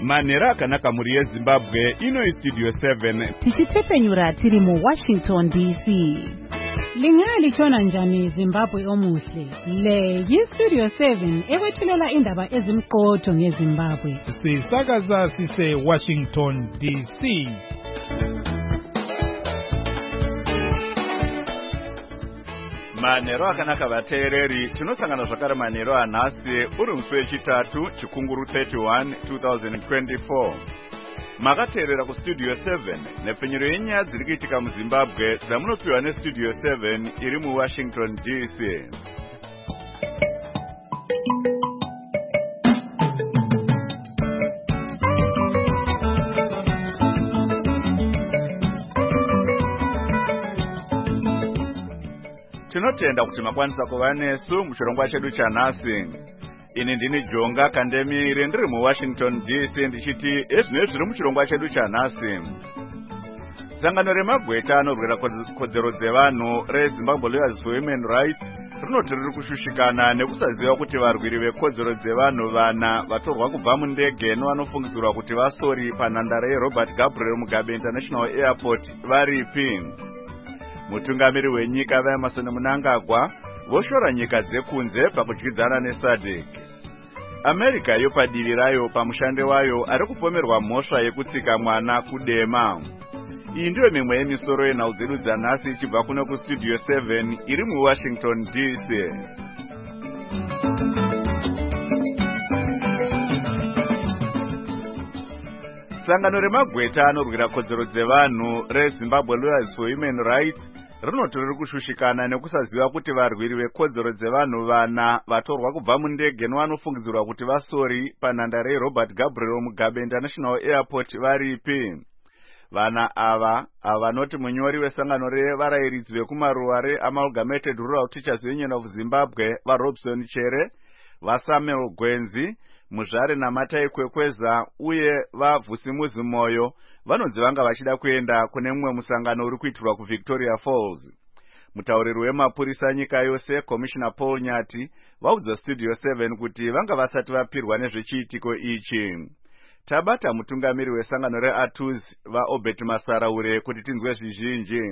Manera akanaka muri yeZimbabwe ino Studio 7 tichitepenyura tiri mu Washington DC. Lingali chona njani Zimbabwe omuhle. Le Studio 7 ewethulela indaba ezimqotho ngeZimbabwe. Sisakaza sise Washington DC. Manero akanaka vateereri, tinosangana zvakare manero anhasi uri musi wechitatu chikunguru 31 2024. Makateerera kuStudio 7 nepfenyuro yenyaya dziri kuitika muZimbabwe dzamunopiwa neStudio 7 iri muWashington DC. Tinotenda kuti makwanisa kuva nesu muchirongwa chedu chanhasi. Ini ndini Jonga Kandemire ndiri muWashington DC ndichiti ezvinezvi zviri muchirongwa chedu chanhasi. Sangano remagweta anorwira kodzero dzevanhu reZimbabwe Lawyers for Human Rights rinoti riri kushushikana nekusaziva kuti varwiri vekodzero dzevanhu vana vatorwa kubva mundege nevanofungidzirwa kuti vasori panhandare yeRobert Gabriel Mugabe International Airport varipi. Mutungamiri wenyika vaEmerson Mnangagwa voshora nyika dzekunze pakudyidzana neSADC. America yopadivi rayo pamushande wayo ari kupomerwa mhosva yekutsika mwana kudema. Iyi ndiyo mimwe yemisoro yenhau dzedu dzanhasi ichibva kuno kuStudio 7 iri muWashington DC. Sangano remagweta anorwira kodzero dzevanhu reZimbabwe Lawyers for Human Rights rinoti riri kushushikana nekusaziva kuti varwiri vekodzero dzevanhu vana vatorwa kubva mundege nevanofungidzirwa kuti vasori panhandare yeRobert Gabriel Mugabe International Airport varipi. Vana ava vanoti munyori wesangano revarayiridzi vekumaruwa reAmalgamated Rural Teachers Union of Zimbabwe vaRobson Chere, vaSamuel Gwenzi, Muzvare naMatai Kwekweza uye vaVhusimuzi Moyo vanonzi vanga vachida kuenda kune mumwe musangano uri kuitirwa kuVictoria Falls. Mutauriri wemapurisa nyika yose Commissioner Paul Nyati vaudza Studio 7 kuti vanga vasati vapirwa nezvechiitiko ichi. Tabata mutungamiri wesangano reATUZ vaObert Masaraure kuti tinzwe zvizhinji.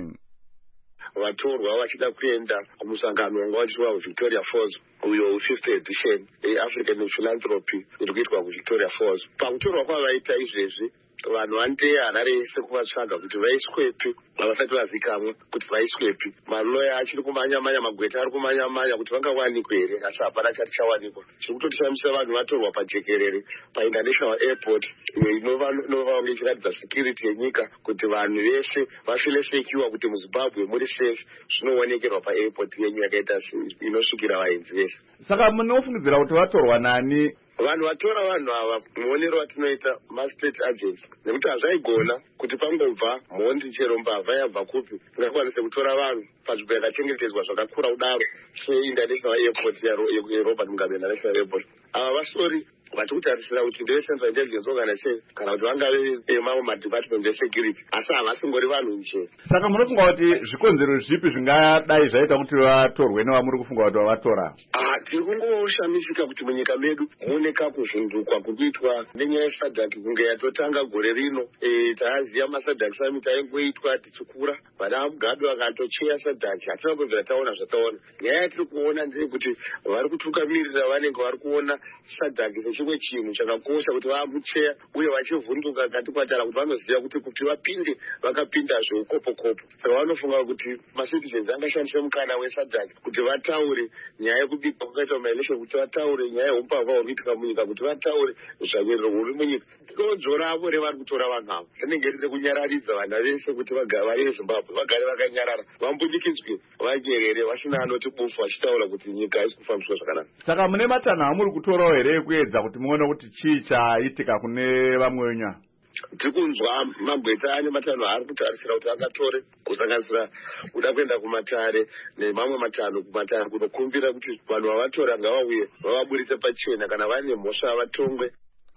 Vatorwa vachida kuenda kumusangano wanga uchiitwa kuVictoria Falls uyo 5th edition yeAfrican Philanthropy iri kuitwa kuVictoria Falls. Pakutorwa kwavaita izvezvi vanhu vanoteye Harare yese kuvatsvaga kuti vaiswepi havasati vazikamwa kuti vaiswepi. Maloya achiri kumanya-manya, magweta ari kumanya-manya kuti vangawanikwe here, asi hapana chati chawanikwa. Chiri kutotishamisa vanhu vatorwa pajekerere paInternational Airport inova kunge ichiratidza security yenyika kuti vanhu vese vafile sekiwa kuti muZimbabwe muri safe zvinowanekerwa paairport yenyu yakaita inosvikira vaenzi vese. Saka munofungidzira kuti vatorwa nani? Vanhu vatora vanhu ava muonero watinoita mastate agents nekuti hazvaigona kuti pangobva mhondi chero mbavha yabva kupi ingakwanise kutora vanhu panzvimbo yakachengetedzwa zvakakura kudaro seInternational Airport yeRobert Mugabe International Airport. Ava vasori vachikutarisira kuti ndeve Central Intelligence Organization kana kuti vangave mamwe madepartment esecurity, asi havasingori vanhu nje. Saka munofunga kuti zvikonzero zvipi zvingadai zvaita kuti vatorwe nevamuri kufunga kuti vavatora? Tiri kungoshamisika kuti munyika medu mune kakuvhundukwa kuitwa nenyaya yeSADC kunge yatotanga gore rino. Taaziva maSADC summit aingoitwa tichikura, vana Mugabe vakatocheya SADC, hatina kubvira taona zvataona. Nyaya yatiri kuona ndeyekuti vari kutungamirira vanenge vari kuona SADC sechimwe chinhu chakakosha kuti vaamucheya uye vachivhunduka kati kwatara kuti vanoziva kuti vapinde vakapinda zveukopo-kopo. Saka vanofunga kuti macitizens angashandise mukana weSADC kuti vataure nyaya yekubika kwakaitwa maelection, kuti vataure nyaya yeumbavha huri kuitika munyika, kuti vataure zvanyerero huri munyika. Dodzo ravo revari kutora vanhu ava rinenge riri kunyararidza vana vese kuti vari veZimbabwe vagare vakanyarara, vambunyikidzwe, vanyerere, vasina anoti bufu vachitaura kuti nyika haisi kufambiswa zvakanaka. Saka mune matanho amuri kutorawo here ekuedza kuti muone kuti chii chaitika kune vamwe venyu? Tiri kunzwa magweta ane matanho ari kutarisira kuti angatore, kusanganisira kuda kuenda kumatare nemamwe matanho kumatare kunokumbira kuti vanhu vavatora ngavauye vavaburitse pachena kana vane mhosva vatongwe.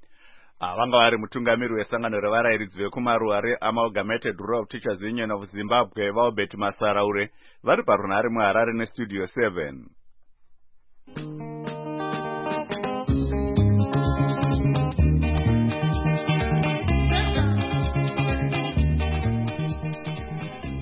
Vanga vari mutungamiri wesangano revarayiridzi vekumaruwa reAmalgamated Rural Teachers Union of Zimbabwe vaObert Masaraure vari parunhare muHarare neStudio 7.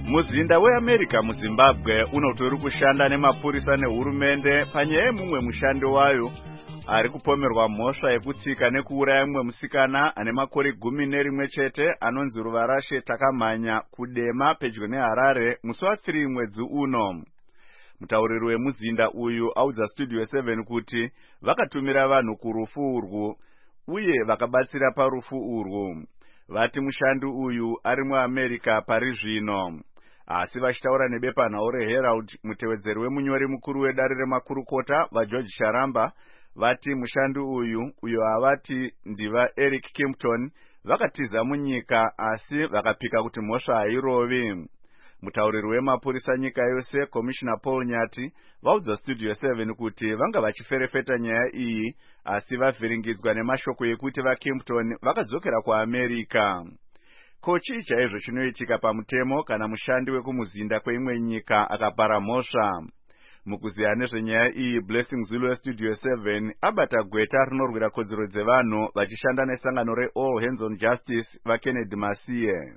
Muzinda weAmerica muZimbabwe unotori kushanda nemapurisa nehurumende panyaya yemumwe mushandi wayo ari kupomerwa mhosva yekutsika nekuuraya mumwe musikana ane makore 11 chete anonzi Ruvarashe Takamhanya kudema pedyo neHarare musi wa3 mwedzi uno. Mutauriri wemuzinda uyu audza Studio 7 kuti vakatumira vanhu kurufu urwu uye vakabatsira parufu urwu. Vati mushandi uyu ari muAmerica pari zvino. Asi vachitaura nebepanhau reHerald, mutevedzeri wemunyori mukuru wedare remakurukota vaGeorge Sharamba vati mushandi uyo avati ndiva Eric Kimpton vakatiza munyika asi vakapika kuti mhosva hairovi. Mutauriri wemapurisa nyika yose Commissioner Paul Nyati vaudza Studio 7 kuti vanga vachiferefeta nyaya iyi asi vavhiringidzwa nemashoko ekuti vaKimpton vakadzokera kuAmerica. Kochi chaizvo chinoitika pamutemo kana mushandi wekumuzinda kweimwe nyika akapara mhosva. Mukuziya nezvenyaya iyi, Blessing Zulu weStudio 7 abata gweta rinorwira kodzero dzevanhu vachishanda nesangano reAll Hands on Justice vaKennedy Masiye.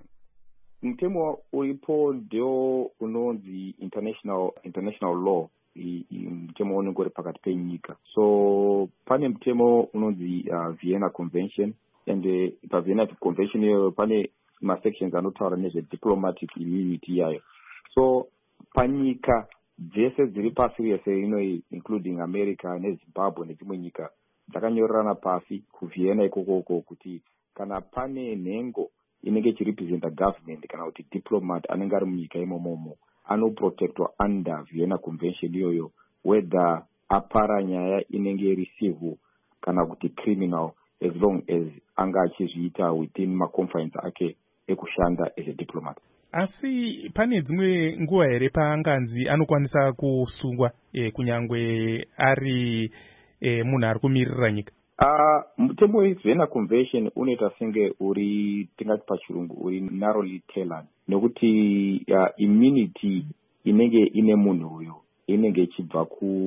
Mtemo uripo ndio unonzi international law, mtemo unongori pakati penyika. So pane mtemo unonzi Vienna Convention, and pa Vienna Convention iyo pane ma-sections anotaura nezvediplomatic immunity yayo. So panyika dzese dziri pasi yese inoi, including America neZimbabwe nedzimwe nyika, dzakanyorerana pasi kuVienna ikoko kuti kana pane nhengo inenge chirepresenta government kana kuti diplomat anenge ari munyika imomomo anoprotectwa under Vienna Convention iyoyo, whether apara nyaya inenge receive kana kuti criminal, as long as anga achizviita within ma-confines ake ekushanda as a diplomat. Asi pane dzimwe nguva here paanganzi anokwanisa kusungwa kunyangwe ari munhu ari kumirira nyika? Mutemo weVienna Convention unoita senge uri, tingati pachirungu, uri narrowly tailored, nekuti immunity inenge ine munhu uyo inenge ichibva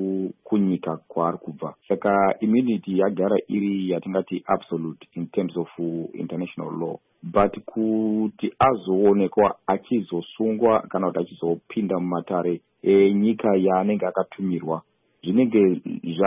kunyika kwaari kubva. Saka immunity yagara iri yatingati absolute in terms of international law. But kuti azoonekwa achizosungwa kana kuti achizopinda mumatare nyika yaanenge akatumirwa, zvinenge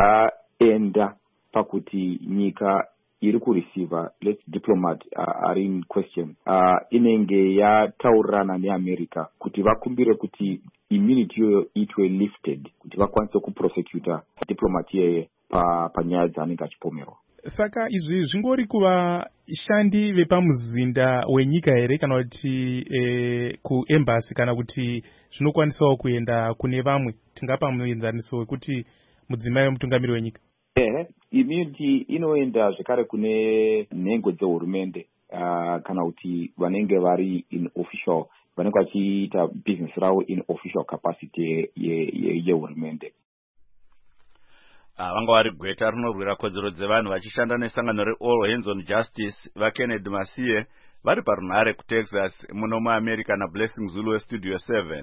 zvaenda pakuti nyika iri kureceiver, let's diplomat are in question, inenge yataurirana neAmerica kuti vakumbire kuti immunity yoyo itwe lifted, kuti vakwanise kuprosecuta diplomat yeye panyaya dzaanenge achipomerwa. Saka izvi zvingori kuvashandi vepamuzinda wenyika here kana kuti kuembassy, kana kuti zvinokwanisawo kuenda kune vamwe? Tingapa muenzaniso wekuti mudzimai wemutungamiri wenyika? Immunity inoenda zvekare kune nhengo dzehurumende, kana kuti vanenge vari in official, vanenge vachiita business ravo in official capacity yehurumende. Vanga vari gweta rinorwira kodzero dzevanhu vachishanda nesangano reAll Hands on Justice vaKennedy Masiye vari parunhare kuTexas muno muAmerica naBlessing Zulu weStudio 7.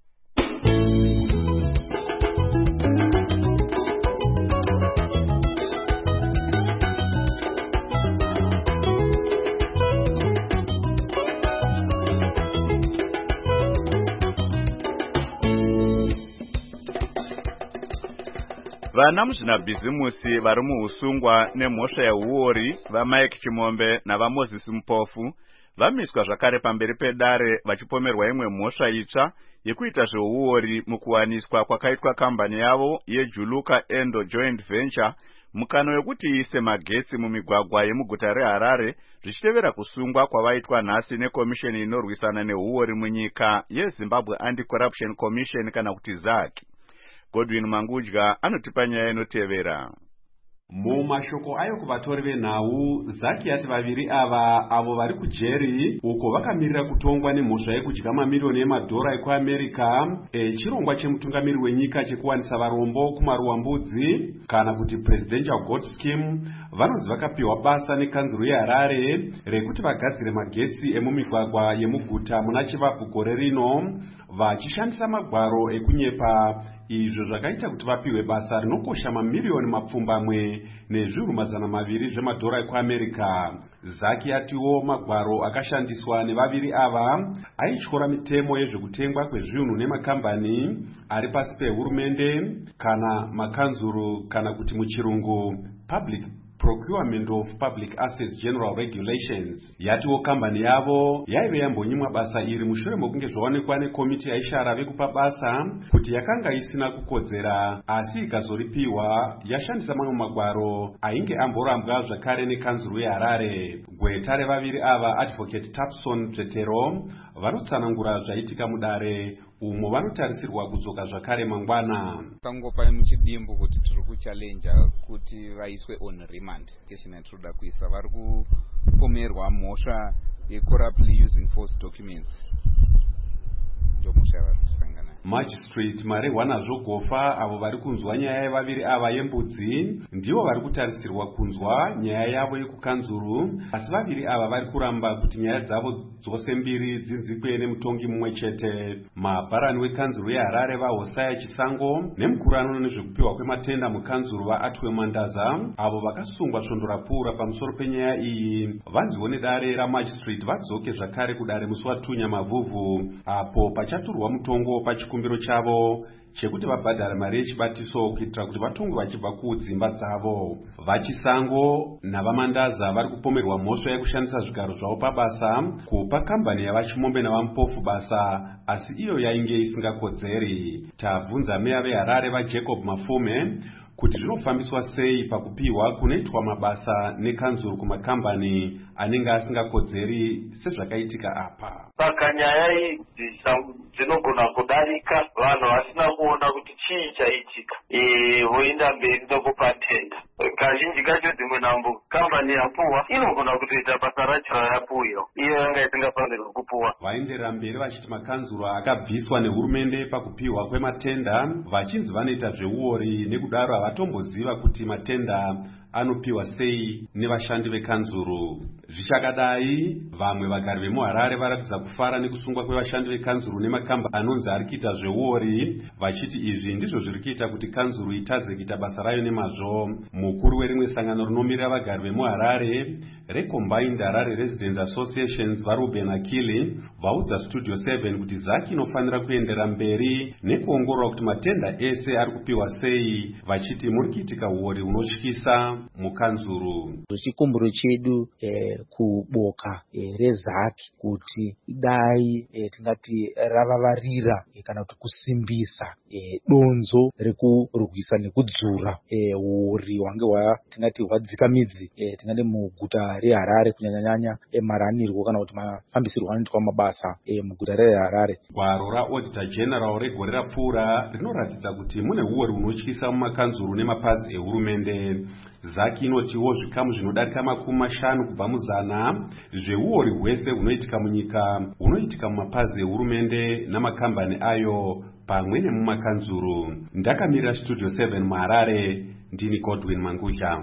Vana muzvinabhizimusi vari muusungwa nemhosva yeuori vaMike Chimombe navaMoses Mupofu vamiswa zvakare pamberi pedare vachipomerwa imwe mhosva itsva yekuita zveuori mukuwaniswa kwakaitwa kambani yavo yeJuluka Endo Joint Venture mukano wekuti iise magetsi mumigwagwa yemuguta reHarare, zvichitevera kusungwa kwavaitwa nhasi nekomisheni inorwisana neuori munyika yeZimbabwe Anti-Corruption Commission kana kuti ZAC. Godwin Mangudya anotipa nyaya inotevera. Mumashoko ayo kuvatori venhau, ZAC yati vaviri avo vari kujeri uko vakamirira kutongwa nemhosva yekudya mamiliyoni emadhora ekuAmerica, chirongwa chemutungamiri wenyika chekuwanisa varombo kumaruwambudzi kana kuti Presidential Gold Scheme, vanonzi vakapiwa basa nekanzuro yeHarare rekuti vagadzire magetsi emumigwagwa yemuguta muna chivabvu gore rino. vachishandisa magwaro ekunyepa, izvo zvakaita kuti vapiwe basa rinokosha mamiliyoni mapfumbamwe nezviuru 200 zvemadhora ekuAmerica. Zaki atiwo magwaro akashandiswa nevaviri ava aityora mitemo yezvekutengwa kwezvinhu nemakambani ari pasi pehurumende kana makanzuru, kana kuti muchirungu Public Procurement of Public Assets General Regulations. Yatiwo kambani yavo yaive yambonyimwa basa iri mushure mokunge zvaonekwa nekomiti yaishara vekupa basa kuti yakanga isina kukodzera, asi ikazoripiwa yashandisa mamwe magwaro ainge amborambwa zvakare nekanzuru yeHarare. Gweta revaviri ava, Advocate Tapson Petero, vanotsanangura zvaitika mudare umo vanotarisirwa kudzoka zvakare mangwana. Tangopa muchidimbu kuti tiri kuchallenge kuti vaiswe on remand. Keshina tinoda kuisa vari kupomerwa mhosva corruptly using false documents. Ndomosha vari kusangana. Magistrate Marehwana Zvogofa avo vari kunzwa nyaya yevaviri ava yembudzi ndivo vari kutarisirwa kunzwa nyaya yavo yekukanzuru, asi vaviri ava vari kuramba kuti nyaya dzavo dzose mbiri dzinzikwe nemutongi mumwe chete. Mabharani wekanzuru yeHarare vaHosea Chisango nemukuru anoona nezvekupiwa kwematenda mukanzuru vaAtwe Mandaza avo vakasungwa svondo rapfuura pamusoro penyaya iyi vanziwo nedare ramagistrate vadzoke zvakare kudare musi wa2 Nyamavhuvhu, apo pachaturwa mutongo pachikumbiro chavo chekuti vabhadhare mari yechibatiso kuitira kuti vatongwe vachibva kudzimba dzavo. VaChisango navaMandaza vari kupomerwa mhosva yekushandisa zvigaro zvavo pabasa kupa kambani yavaChimombe navaMupofu basa, asi iyo yainge isingakodzeri. Tabvunza meya veHarare vaJacob Mafume kuti zvinofambiswa sei pakupiwa kunoitwa mabasa nekanzuru kumakambani anenge asingakodzeri sezvakaitika apa. Saka nyaya idzi dzinogona kudarika vanhu vasina kuona kuti chii chaitika, voenda mberi nokupa tenda. Kazhinji kacho dzimwe nambo kambani yapuwa inogona kutoita basa racho rayapuwa, iyo yanga isingafanirwi kupuwa. Vaenderera mberi vachiti makanzuru akabviswa nehurumende pakupiwa kwematenda vachinzi vanoita zveuori, nekudaro havatomboziva kuti matenda anopiwa sei nevashandi vekanzuru. Zvichakadai, vamwe vagari vemuHarare varatidza kufara nekusungwa kwevashandi vekanzuru nemakamba anonzi ari kuita zveuori, vachiti izvi ndizvo zviri kuita kuti kanzuru itadze kuita basa rayo nemazvo. Mukuru werimwe sangano rinomirira vagari vemuHarare reCombined Harare Residents Associations vaRuben Akili vaudza Studio 7 kuti Zaki inofanira kuendera mberi nekuongorora kuti matenda ese ari kupiwa sei, vachiti muri kuitika uori unotyisa mukanzuru. Chikumbiro chedu kuboka reZaki kuti dai tingati ravavarira kana kuti kusimbisa donzo rekurwisa nekudzura uori hwange tingati hwadzika midzi tingati muguta reHarare, kunyanyanya maranirwo kana kuti mafambisirwo anoitwa mabasa muguta reHarare. Gwaro raAuditor General regore rapfuura rinoratidza kuti mune uori unotyisa mumakanzuru nemapazi ehurumende. Zaki inotiwo zvikamu zvinodarika 50 kubva muzana zveuori hwese hunoitika munyika hunoitika mumapazi ehurumende namakambani ayo pamwe nemumakanzuru. Ndakamirira Studio 7 muHarare, ndini Godwin Mangusha.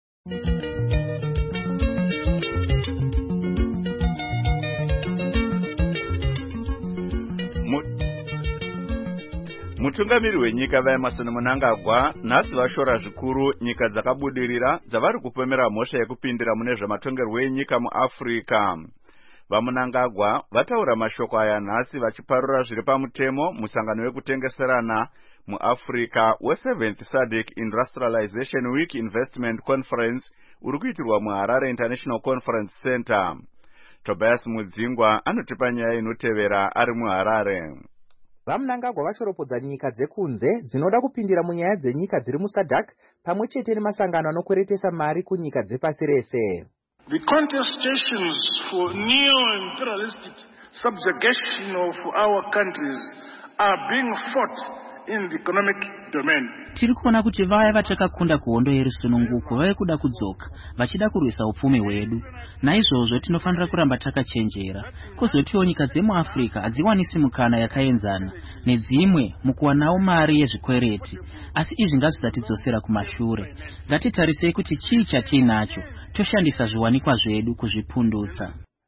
Mutungamiri wenyika vaEmerson Mnangagwa nhasi vashora zvikuru nyika dzakabudirira dzavari kupomera mhosva yekupindira mune zvematongerwo enyika muAfrica. VaMnangagwa vataura mashoko aya nhasi vachiparura zviri pamutemo musangano wekutengeserana muAfrica we7th SADC Industrialization Week Investment Conference uri kuitirwa muHarare International Conference Center. Tobias Mudzingwa anotipa nyaya inotevera ari muHarare. VaMnangagwa vashoropodza nyika dzekunze dzinoda kupindira munyaya dzenyika dziri muSADC pamwe chete nemasangano anokweretesa mari kunyika dzepasi rese. The contestations for neo-imperialistic subjugation of our countries are being fought in the economic domain. Tiri kuona kuti vaya vatakakunda kuhondo yerusununguko vave kuda kudzoka vachida kurwisa upfumi hwedu. Naizvozvo tinofanira kuramba takachenjera. Kozotiwo nyika dzemuAfrica hadziwanisi mukana yakaenzana nedzimwe mukuwanawo mari yezvikwereti, asi izvi ngazvisatidzosera kumashure. Ngatitarisei kuti chii chatinacho toshandisa zviwanikwa zvedu kuzvipundutsa.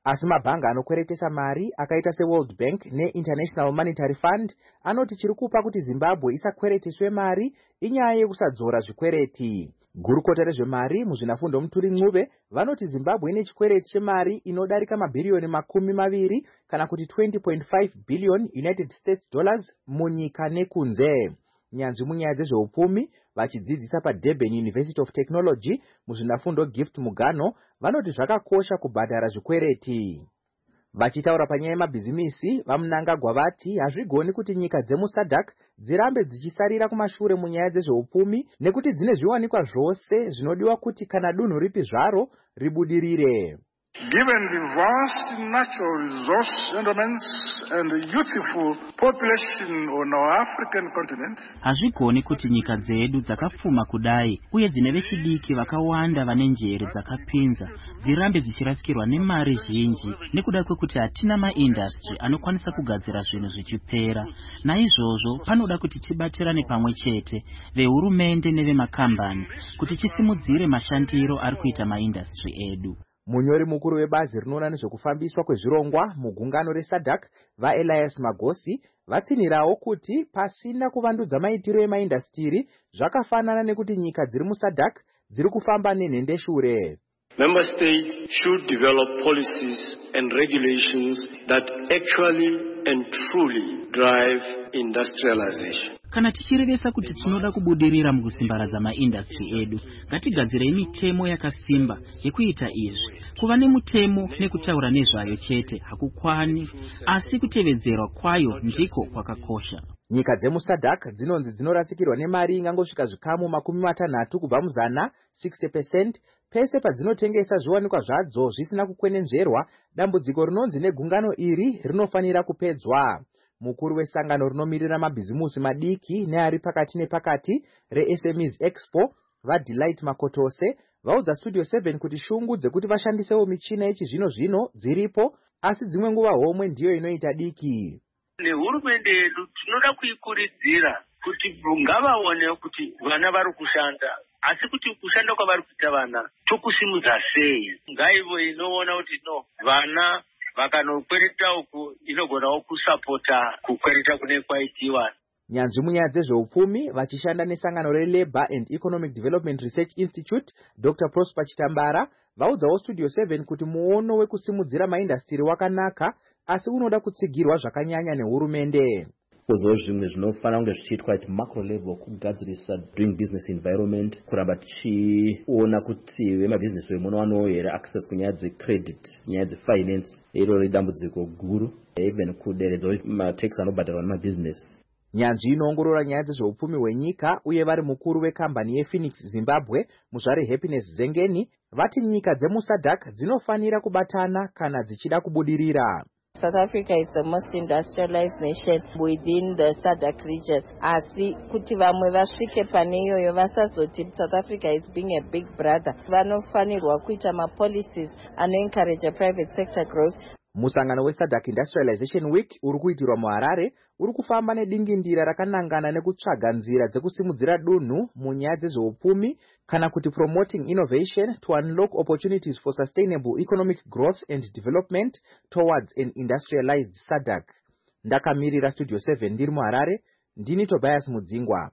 asi mabhanga anokweretesa mari akaita seWorld Bank neInternational Monetary Fund anoti chiri kupa kuti Zimbabwe isakwereteswe mari inyaya yekusadzora zvikwereti. Gurukota rezvemari muzvinafundo Muturi Ncube vanoti Zimbabwe ine chikwereti chemari inodarika mabhiriyoni 20 kana kuti 20.5 billion United States dollars munyika nekunze. Nyanzvi munyaya dzezveupfumi vachidzidzisa paDurban University of Technology muzvinafundo Gift Mugano vanoti zvakakosha kubhadhara zvikwereti. Vachitaura panyaya yemabhizimisi, vaMnangagwa vati hazvigoni kuti nyika dzemuSADC dzirambe dzichisarira kumashure munyaya dzezveupfumi nekuti dzine zviwanikwa zvose zvinodiwa kuti kana dunhu ripi zvaro ribudirire. Given the vast natural resource endowments and the youthful population on our African continent, hazvigoni kuti nyika dzedu dzakapfuma kudai uye dzine vechidiki vakawanda vane njere dzakapinza dzirambe dzichirasikirwa nemari zhinji nekuda kwekuti hatina maindastry anokwanisa kugadzira zvinhu zvichipera. Naizvozvo panoda kuti tibatirane pamwe chete vehurumende nevemakambani kuti chisimudzire mashandiro ari kuita maindastry edu. Munyori mukuru webazi rinoona nezvekufambiswa kwezvirongwa mugungano reSADC vaElias Magosi vatsinirawo kuti pasina kuvandudza maitiro emaindastiri zvakafanana nekuti nyika dziri muSADC dziri kufamba nenhendeshure. Member states should develop policies and regulations that actually and truly drive industrialization. Kana tichirevesa kuti tinoda kubudirira mukusimbaradza maindastry edu, ngatigadzirei mitemo yakasimba yekuita izvi. Kuva nemutemo nekutaura nezvayo chete hakukwani, asi kutevedzerwa kwayo ndiko kwakakosha. Nyika dzemuSADC dzinonzi dzinorasikirwa nemari ingangosvika zvikamu 60 kubva muzana 60% pese padzinotengesa zviwanikwa zvadzo zvisina kukwenenzverwa. Dambudziko rinonzi negungano iri rinofanira kupedzwa. Mukuru wesangano rinomirira mabhizimusi madiki neari pakati nepakati reSMEs Expo vaDelight Makotose vaudza Studio 7 kuti shungu dzekuti vashandisewo michina yechizvino-zvino dziripo, asi dzimwe nguva homwe ndiyo inoita diki. Nehurumende yedu tinoda kuikurudzira kuti ngavaone kuti vana vari kushanda, asi kuti kushanda kwavari kuita vana tokusimudza sei. Ngaivo inoona kuti vana vakanokwereta uku inogonawo kusapota kukwereta kune kwaitiwa. Nyanzvi munyaya dzezveupfumi vachishanda nesangano reLabour and Economic Development Research Institute Dr. Prosper Chitambara vaudzawo Studio 7 kuti muono wekusimudzira maindastiri wakanaka, asi unoda kutsigirwa zvakanyanya nehurumende. Kozowo zvimwe zvinofanira kunge zvichiitwa at macro level kugadzirisa doing business environment, kuramba tichiona kuti vemabhizinesi vemunowanawo here access kunyaya dzecredit, nyaya dzefinance. Iro idambudziko guru, even kuderedzawo matax anobhadharwa nemabhizinesi. Nyanzvi inoongorora nyaya dzezveupfumi hwenyika uye vari mukuru wekambani yePhoenix Zimbabwe muzvare Happiness Zengeni vati nyika dzemuSADC dzinofanira kubatana kana dzichida kubudirira. South Africa is the most industrialized nation within the SADC region. Asi kuti vamwe vasvike pane iyoyo vasazoti South Africa is being a big brother. Vanofanirwa kuita policies anoencourage a private sector growth. Musangano weSADC Industrialization Week uri kuitirwa muHarare uri kufamba nedingindira rakanangana nekutsvaga nzira dzekusimudzira dunhu munyaya dzezveupfumi kana kuti promoting innovation to unlock opportunities for sustainable economic growth and development towards an industrialized SADC. Ndakamirira Studio 7 ndiri muHarare, ndini Tobias Mudzingwa.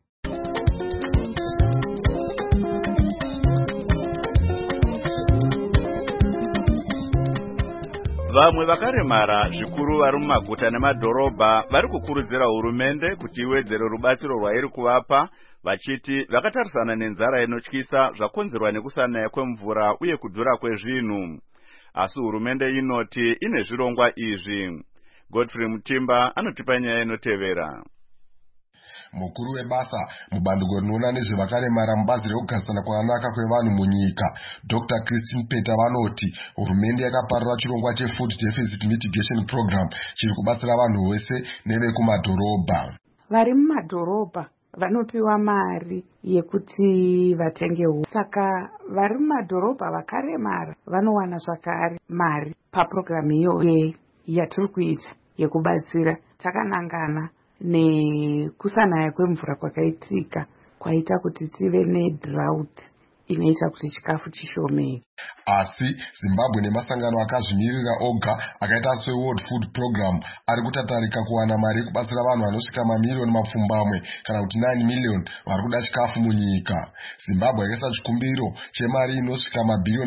Vamwe vakaremara zvikuru vari mumaguta nemadhorobha vari kukurudzira hurumende kuti iwedzere rubatsiro rwairi kuvapa, vachiti vakatarisana nenzara inotyisa zvakonzerwa nekusanaya kwemvura uye kudhura kwezvinhu. Asi hurumende inoti ine zvirongwa izvi. Godfrey Mutimba anotipa nyaya inotevera. Mukuru webasa mubandiko rinoona nezvevakaremara mubazi rekugarisana kwakanaka kwevanhu munyika Dr. Christine Peta vanoti hurumende yakaparura chirongwa cheFood Deficit Mitigation Program chiri kubatsira vanhu vese nevekumadhorobha. Vari mumadhorobha vanopiwa mari yekuti vatenge huni. Saka vari mumadhorobha vakaremara vanowana zvakare mari papurogiramu iyoyo yatiri kuita yekubatsira. Takanangana nekusanaya kwemvura kwakaitika kwaita kuti tive nedrought inoita kuti chikafu chishomeke. Asi Zimbabwe nemasangano akazvimirira oga akaita seWorld Food Program ari kutatarika kuwana mari yekubatsira vanhu vanosvika mamiliyoni mapfumbamwe kana kuti 9 million vari kuda chikafu munyika. Zimbabwe yakaisa chikumbiro chemari inosvika mabhiliyoni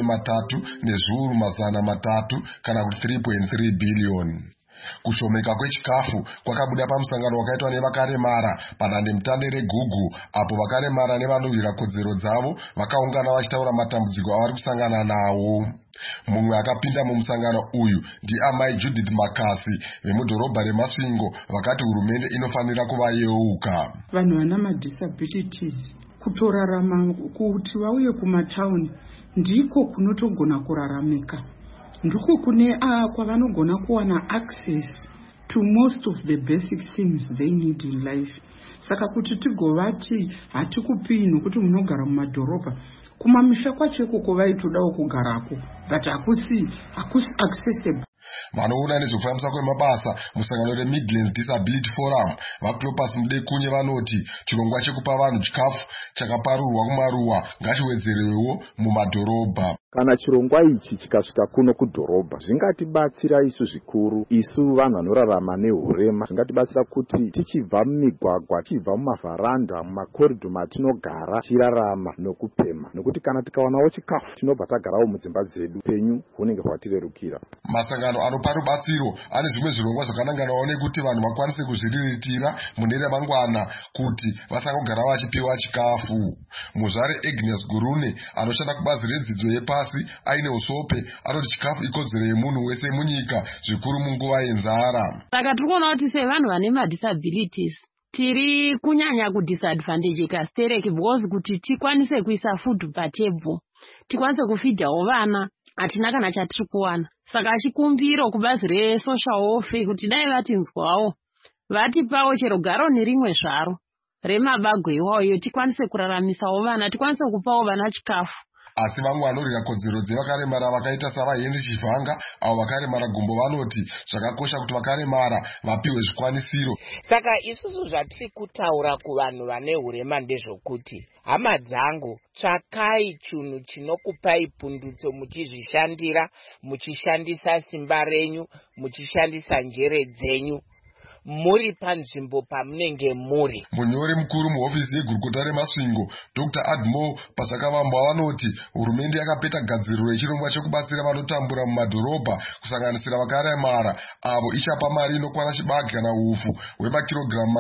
3.3 kana kuti 3.3 billion. Kushomeka kwechikafu kwakabuda pamusangano wakaitwa nevakaremara padandemutande reGugu, apo vakaremara nevanowira kodzero dzavo vakaungana vachitaura matambudziko avari kusangana nawo. Mumwe akapinda mumusangano uyu ndiamai Judith Makasi vemudhorobha reMasvingo vakati hurumende inofanira kuvayeuka. Vanhu vana madisabilities kutorarama kuti vauye kumatauni ndiko kunotogona kuraramika, ndiko kune kwavanogona kuwana access to most of the basic things they need in life. Saka kuti tigovati hatikupi nokuti munogara mumadhorobha, kumamisha kwacho ikoko vaitodawo kugarako but hakusi accessible. Vanoona nezvekufambisa kwemabasa musangano reMidlands Disability Forum vaClopas Mudekunye vanoti chirongwa chekupa vanhu chikafu chakaparurwa kumaruwa ngachiwedzerewo mumadhorobha. Kana chirongwa ichi chikasvika kuno kudhorobha zvingatibatsira isu zvikuru, isu vanhu vanorarama nehurema, zvingatibatsira kuti tichibva mumigwagwa, tichibva mumavharanda, mumakoridho matinogara chirarama nokupema, nokuti kana tikawanawo chikafu tinobva tagarawo mudzimba dzedu, penyu hunenge hwatirerukira. Masangano anopa rubatsiro ane zvimwe zvirongwa zvakananganawo nekuti vanhu vakwanise kuzviriritira mune ramangwana kuti vasangogara vachipiwa chikafu. Muzvare Agnes Gurune anoshanda kubazi redzidzo yepa aine usope anoti chikafu ikodzero yemunhu wese munyika, zvikuru munguva yenzara. Saka tirikuona kuti sevanhu vane madisabilities tiri kunyanya kudisadvantageka stereki because kuti tikwanise kuisa food patable, tikwanise kufidhawo vana, hatina kana chatiri kuwana. Saka chikumbiro kubazi resocial welfare kuti dai vatinzwawo vatipawo chero garoni rimwe zvaro remabagwe iwayo tikwanise kuraramisawo vana, tikwanise kupawo vana chikafu. Asi vamwe vanorira kodzero dzevakaremara vakaita savaHenry Chivhanga avo vakaremara gumbo vanoti zvakakosha kuti vakaremara vapiwe zvikwanisiro. Saka isusu zvatiri kutaura kuvanhu vane hurema ndezvokuti hama dzangu, tsvakai chinhu chinokupai pundutso muchizvishandira, muchishandisa simba renyu, muchishandisa njere dzenyu, muri panzvimbo pamunenge muri. Munyori mukuru muhofisi yegurukota reMasvingo Dr. Admo Pasakavambwa vanoti hurumende yakapeta gadziriro yechirongwa chekubatsira vanotambura mumadhorobha kusanganisira vakaremara avo ichapa mari inokwana chibage kana upfu hwemakirogiramu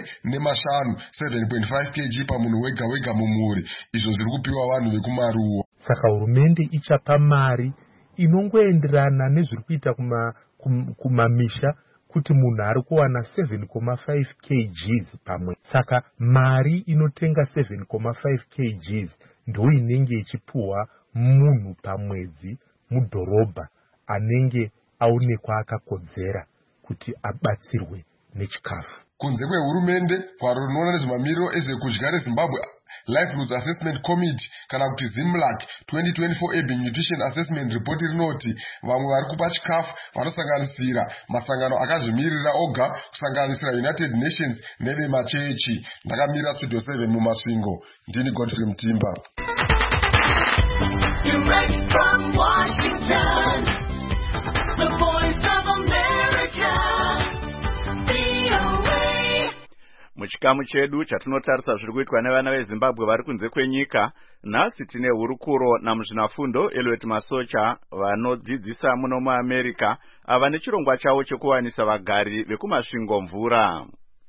5 7.5 kg pamunhu wega wega mumhuri, izvo zviri kupiwa vanhu vekumaruwa. Saka hurumende ichapa mari inongoenderana nezviri kuita kumamisha kuti munhu ari kuwana 7.5 kg pamwe. Saka mari inotenga 7.5 kg ndo inenge ichipuwa munhu pamwedzi mudhorobha anenge aonekwa akakodzera kuti abatsirwe nechikafu. Kunze kwehurumende, gwaro rinoona nezvemamiriro ezvekudya reZimbabwe Livelihoods Assessment Committee kana kuti ZIMLAC 2024 Urban Nutrition Assessment Report rinoti vamwe vari kupa chikafu vanosanganisira masangano akazvimirira oga kusanganisira United Nations nevemachechi. Ndakamira Studio 7 muMasvingo, ndini Godfrey Mutimba. Direct from Washington, the voice of America, VOA. Muchikamu chedu chatinotarisa zviri kuitwa nevana veZimbabwe vari kunze kwenyika, nhasi tine hurukuro namuzvinafundo Elliot Masocha vanodzidzisa muno muAmerica ava nechirongwa chavo chekuwanisa vagari vekumasvingo mvura.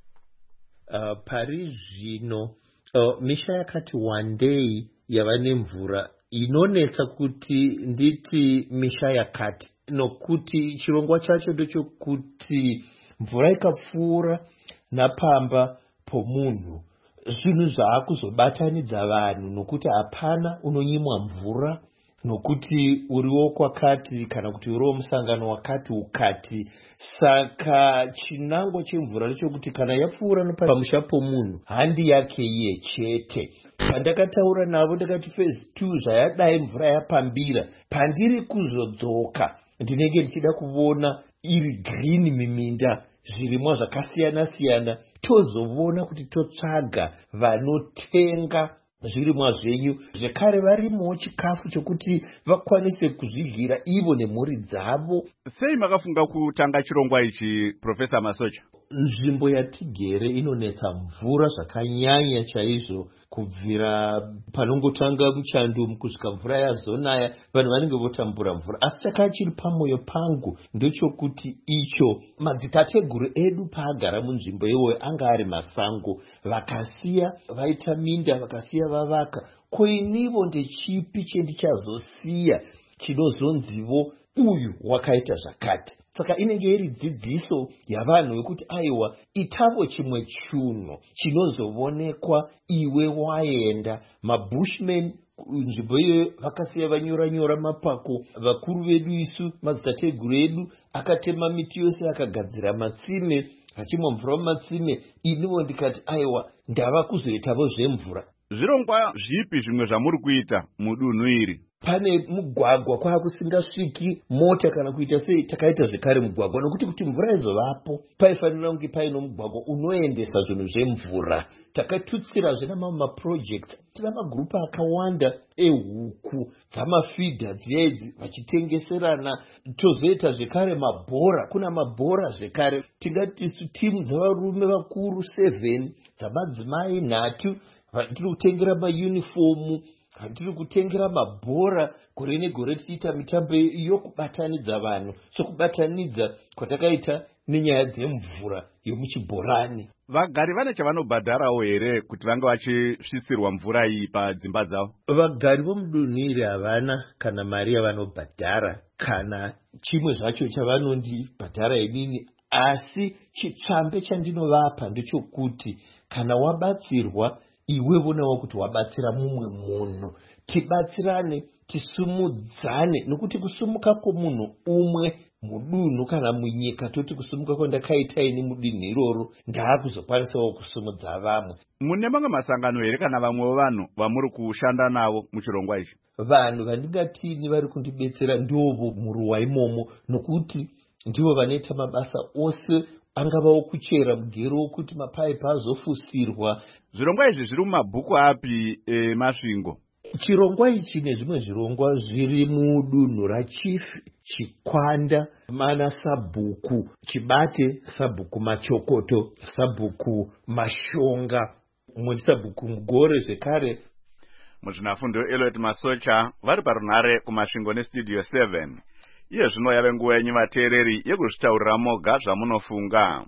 Pari zvino misha yakati wandei yava nemvura inonetsa kuti nditi misha yakati, nokuti chirongwa chacho ndechokuti mvura ikapfuura napamba pomunhu zvinhu zvaakuzobatanidza vanhu, nokuti hapana unonyimwa mvura, nokuti uriwo kwakati kana kuti uriwo musangano wakati ukati. Saka chinangwa chemvura ndechokuti kana yapfuura pamusha pomunhu handi yake iye chete. Pandakataura navo ndakati phase 2 zvayadai mvura yapambira, pandiri kuzodzoka ndinenge ndichida kuona iri green miminda, zvirimwa zvakasiyana siyana, tozoona kuti totsvaga vanotenga zvirimwa zvenyu, zvekare varimowo chikafu chokuti vakwanise kuzvidlira ivo nemhuri dzavo. Sei makafunga kutanga chirongwa ichi, Profesa Masocha? Nzvimbo yatigere inonetsa mvura zvakanyanya chaizvo, kubvira panongotanga muchando kusvika mvura yazonaya vanhu vanenge votambura mvura. Asi chakanga chiri pamwoyo pangu ndechokuti icho madzitateguru edu paagara munzvimbo iyoyo anga ari masango, vakasiya vaita minda, vakasiya vavaka. Koinivo ndechipi chendichazosiya chinozonzivo uyu wakaita zvakati? Saka inenge iri dzidziso yavanhu wekuti aiwa itavo chimwe chunhu chinozovonekwa iwe waenda. Mabushmen nzvimbo iyoyo vakasiya vanyora mapako, vakuru vedu isu madzitateguru edu akatema miti yose akagadzira matsime, vachimwa mvura mumatsime. Inivo ndikati aiwa ndava kuzoitavo zvemvura. Zvirongwa zvipi zvimwe zvamuri kuita mudunhu iri? Pane mugwagwa kwakusingasviki mota kana kuita sei, takaita zvekare mugwagwa nokuti kuti mvura izovapo paifanira kunge paino mugwagwa unoendesa zvinhu zvemvura. Takatutsirazve namamwe maprojekti, tina magrupu akawanda ehuku dzamafidha dziedzi vachitengeserana. Tozoita zvekare mabhora, kuna mabhora zvekare, tingati timu dzavarume vakuru 7, dzamadzimai 3, vatiri kutengera maunifomu, tiri kutengera mabhora. Gore negore tichiita mitambo yokubatanidza vanhu, sokubatanidza kwatakaita nenyaya dzemvura yomuchibhorani. Vagari vane chavanobhadharawo here kuti vange vachisvisirwa mvura iyi padzimba dzavo? Vagari vomudunhu iri havana kana mari yavanobhadhara kana chimwe zvacho chavanondibhadhara inini. Asi chitsvambe chandinovapa ndechokuti kana wabatsirwa iwe vonawo kuti wabatsira mumwe munhu. Tibatsirane, tisumudzane, nokuti kusumuka kwomunhu umwe mudunhu kana munyika, toti kusumuka kwandakaita ini mudunhu iroro ndaakuzokwanisawo kusumudza vamwe. Mune mamwe masangano here kana vamwewo vanhu vamuri kushanda navo muchirongwa ichi? Vanhu vandingatini vari kundibetsera ndovo muruwa imomo, nokuti ndivo vanoita mabasa ose angavawo kuchera mugero wokuti mapaipi azofusirwa. Zvirongwa izvi zviri mumabhuku api emasvingo? Chirongwa ichi nezvimwe zvirongwa zviri mudunhu raChief, Chikwanda, mana sabhuku Chibate, sabhuku Machokoto, sabhuku Mashonga, mumwe sabhuku Mugore zvekare. Muzvinafundo Elliot Masocha vari parunhare kumasvingo nestudio 7. Iye zvino yave nguva yenyu vateereri yekuzvitaurira moga zvamunofunga.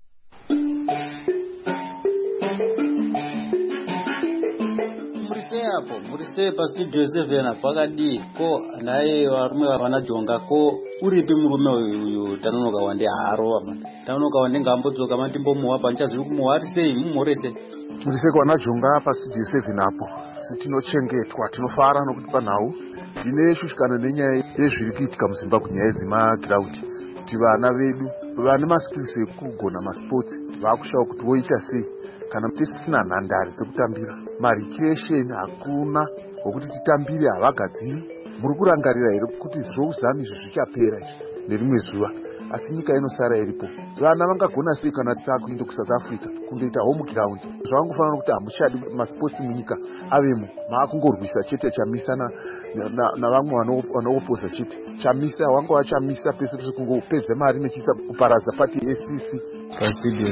Murise pastudio 7 pakadii ko naye varume vanajonga ko uripi murume uyu tanonoka wande haro tanonoka wande ngambodzoka matimbomuwa panchazivi kumuwa ati sei mumhorese murise kwanajonga pastudio 7 apo sitinochengetwa tinofara nokuti panhau ndine shushikana nenyaya yezviri kuitika muZimbabwe nyaya dzemagiraundi, kuti vana vedu vane maskills ekugona masports vakushawa kuti voita sei kana tisina nhandare dzekutambira. Marecreation hakuna wokuti titambire, havagadziri. Muri kurangarira here kuti zvouzani izvi zvichapera izvi nerimwe zuva? Asi nyika inosara iripo. Vana vangagona sei kana takuenda kuSouth Africa kundoita home ground? Zvavangofanira kuti hamuchadi masports munyika avemo, maakungorwisa chete chamisa navamwe vanoopoza chete chamisa, wangova chamisa pese pese kungopedza mari mechiisa kuparadza pati yeSCC. Pastudio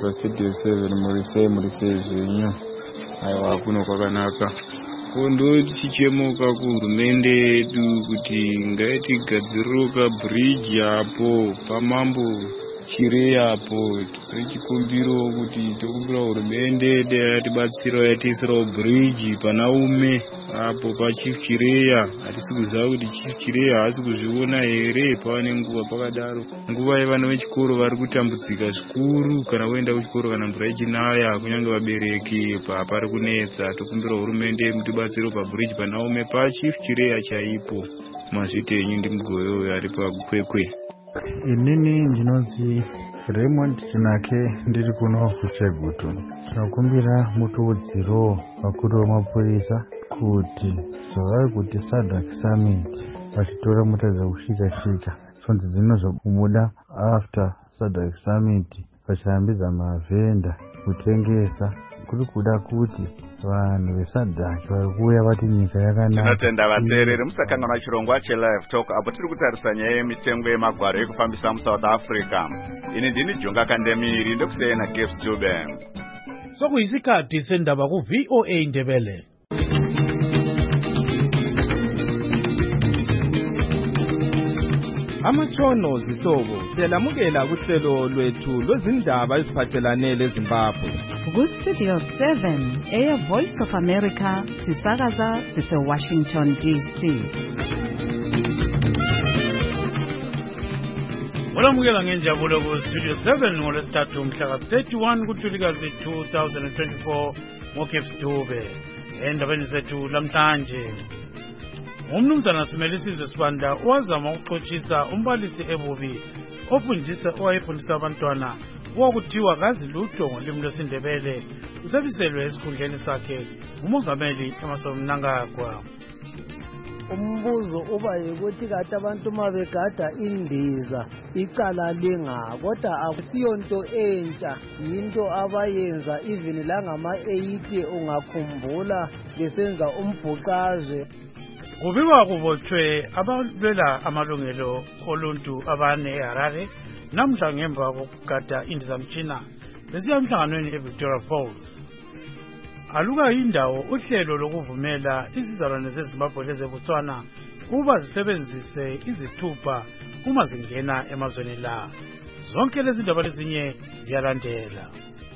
7 murise zvenyu aiwa kuno kwakanaka. Kondoti tichemuka kuhurumende yedu kuti ngaitigadzirirewo kabhiriji apo pamambo Chireya apo. Tichikumbirawo kuti tokumbira hurumende yedu yatibatsirawo yatiisirawo bhiriji panaume apo paChief Chireya. Hatisi kuziva kuti Chief Chireya haasi kuzviona here pavane nguva pakadaro. Nguva yevana vechikoro vari kutambudzika zvikuru kana voenda kuchikoro kana mvura ichinaya, kunyange vabereki pari kunetsa. Tokumbira hurumende mutibatsirewo pabhiriji panaume paChief Chireya chaipo. Mazvitenyu ndimugoyo ari pakwekwe. Inini ndinonzi Raymond Chinake ndiri kuno kuChegutu. Tinokumbira mutiudziro vakuru vemapurisa kuti zvavari kuti SADC Summit vachitora mota dzekushika-shika sonzi dzinozobuda after SADC Summit vachihambidza mavhenda kutengesa kuri kuda kuti vanhu vesadhaki vari kuuya vati nyika yakanaka. Tinotenda vateereri musakanganwa chirongwa cheLive Talk apo tiri kutarisa nyaya yemitengo yemagwaro ekufambisa muSouth Africa. Ini ndini Jonga Kandemiri ndokusiyana na Gift Dube. Sokuyisikhathi sendaba ku VOA Ndebele. Amatshono zihlobo siyalamukela kuhlelo lwethu lwezindaba eziphathelane leZimbabwe. Ku-Studio 7 Air Voice of America sisakaza sise-Washington DC. Olamukela ngenjabulo ku-Studio 7 ngolwesithathu mhla ka-31 kuNtulikazi 2024 ngoGift Dube. Endabeni zethu lamhlanje, umnumzana Simelisizwe Sibanda owazama ukuxotshisa umbalisi ebubi owayefundisa abantwana owakuthiwa kazi lutho ngolimi lwesiNdebele usebiselwe esikhundleni sakhe ngumongameli Emmerson Mnangagwa. Umbuzo uba yikuthi kade abantu mabegada indiza icala linga, kodwa akusiyonto entsha, yinto abayenza even langama-80 ungakhumbula besenza umbhuqazwe. Kubikwa kubotshwe abalwela amalungelo oluntu abane eHarare namhla ngemva kokugada indizamtshina besiya emhlanganweni eVictoria Falls. Aluka indawo uhlelo lokuvumela izizalwane zeZimbabwe lezeBotswana kuba zisebenzise izithupha uma zingena emazweni la. Zonke lezi ndaba lezinye ziyalandela.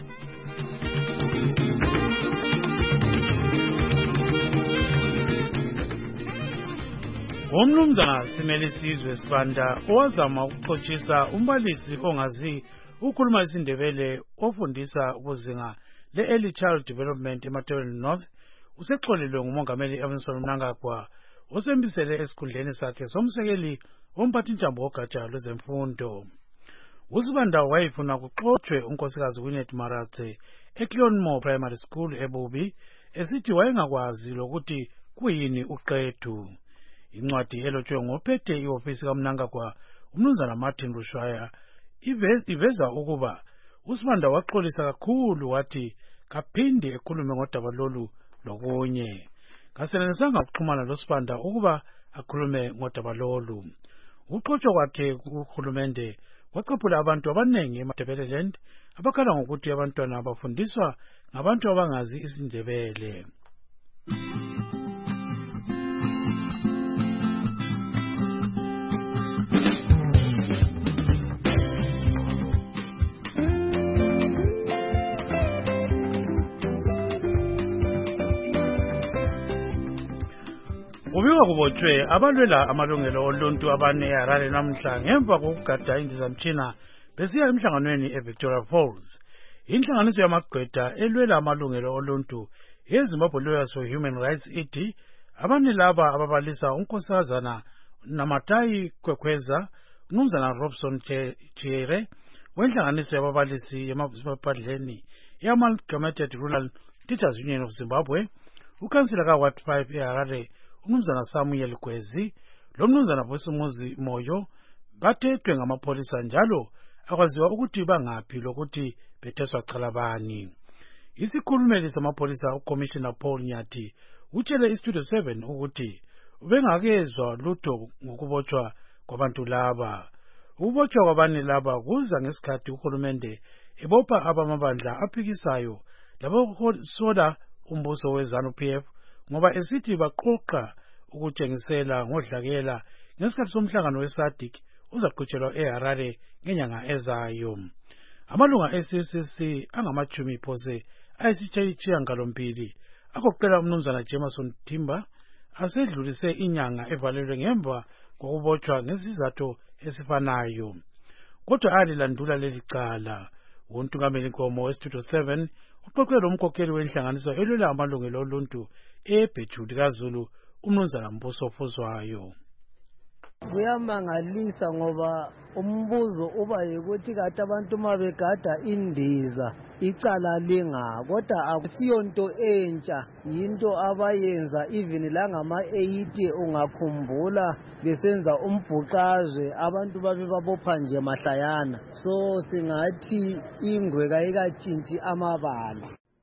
Umnumzana Simelisizwe Sibanda owazama ukuxotshisa umbalisi ongazi ukhuluma isiNdebele ofundisa kuzinga le-Early Child Development eMatabele North usexolelwe ngumongameli Emmerson Mnangagwa osembisele esikhundleni sakhe somsekeli womphathintambo wogatsha lwezemfundo. uSibanda wayefuna kuxotshwe unkosikazi Winnet Marathe eClonmore Primary School ebubi esithi wayengakwazi lokuthi kuyini uqethu. Incwadi elotshwe ngophethe iofisi kaMnangagwa umnumzana Martin Rushwaya iveza ukuba uSibanda waxolisa kakhulu wathi kaphinde ekhulume ngodaba lolu lokunye. Kasenelisanga ukuxhumana loSibanda ukuba akhulume ngodaba lolu. Ukuxotshwa kwakhe kuhulumende kwacaphula abantu abanengi eMatabeleland abakhala ngokuthi abantwana abafundiswa ngabantu abangazi isiNdebele. Kubikwa kubotshwe abalwela amalungelo oluntu abane eHarare namhla ngemva kokugada indizamtshina besiya emhlanganweni eVictoria Falls. Inhlanganiso yamagqwetha elwela amalungelo oluntu yeZimbabwe Lawyers for Human Rights ithi abane laba ababalisa unkosazana Namatai Kwekweza, umnumzana Robson Chere wenhlanganiso yababalisi emaphandleni ye-Amalgamated Rural Teachers Union of Zimbabwe, ukansila kaWard 5 eHarare umnumzana Samuel Gwezi lomnumzana Vusumuzi Moyo bathethwe ngamapolisa njalo akwaziwa ukuthi bangaphi lokuthi betheswa cala bani. Isikhulumeli samapolisa uCommissioner Paul Nyathi utshele iStudio 7 ukuthi ubengakezwa lutho ngokubotshwa kwabantu laba. Ukubotshwa kwabane laba kuza ngesikhathi uhulumende ebopha abamabandla aphikisayo labosola umbuso weZANU-PF ngoba esithi baqoqa ukutshengisela ngodlakela ngesikhathi somhlangano weSADC uzaqhutshelwa eHarare ngenyanga ezayo. Amalunga eCCC angamachumi phose ayisitshiyagalombili agoqela umnumzana Jameson Timber asedlulise inyanga evalelwe ngemva kokubotshwa ngesizathu esifanayo. Kodwa alilandula leli cala. Untungameli Nkomo weStudio 7 uxoxele umkhokheli wenhlanganiso elwela amalungelo oluntu eBhejuli kaZulu umnumzana Mbuso Fuzwayo. Kuyamangalisa ngoba umbuzo uba yikuthi kade abantu mabegada indiza icala linga, kodwa akusiyonto entsha, yinto abayenza even langama-80 ungakhumbula besenza umbhuqazwe abantu babe babopha nje mahlayana. So singathi ingwe kayikatshintshi amabala.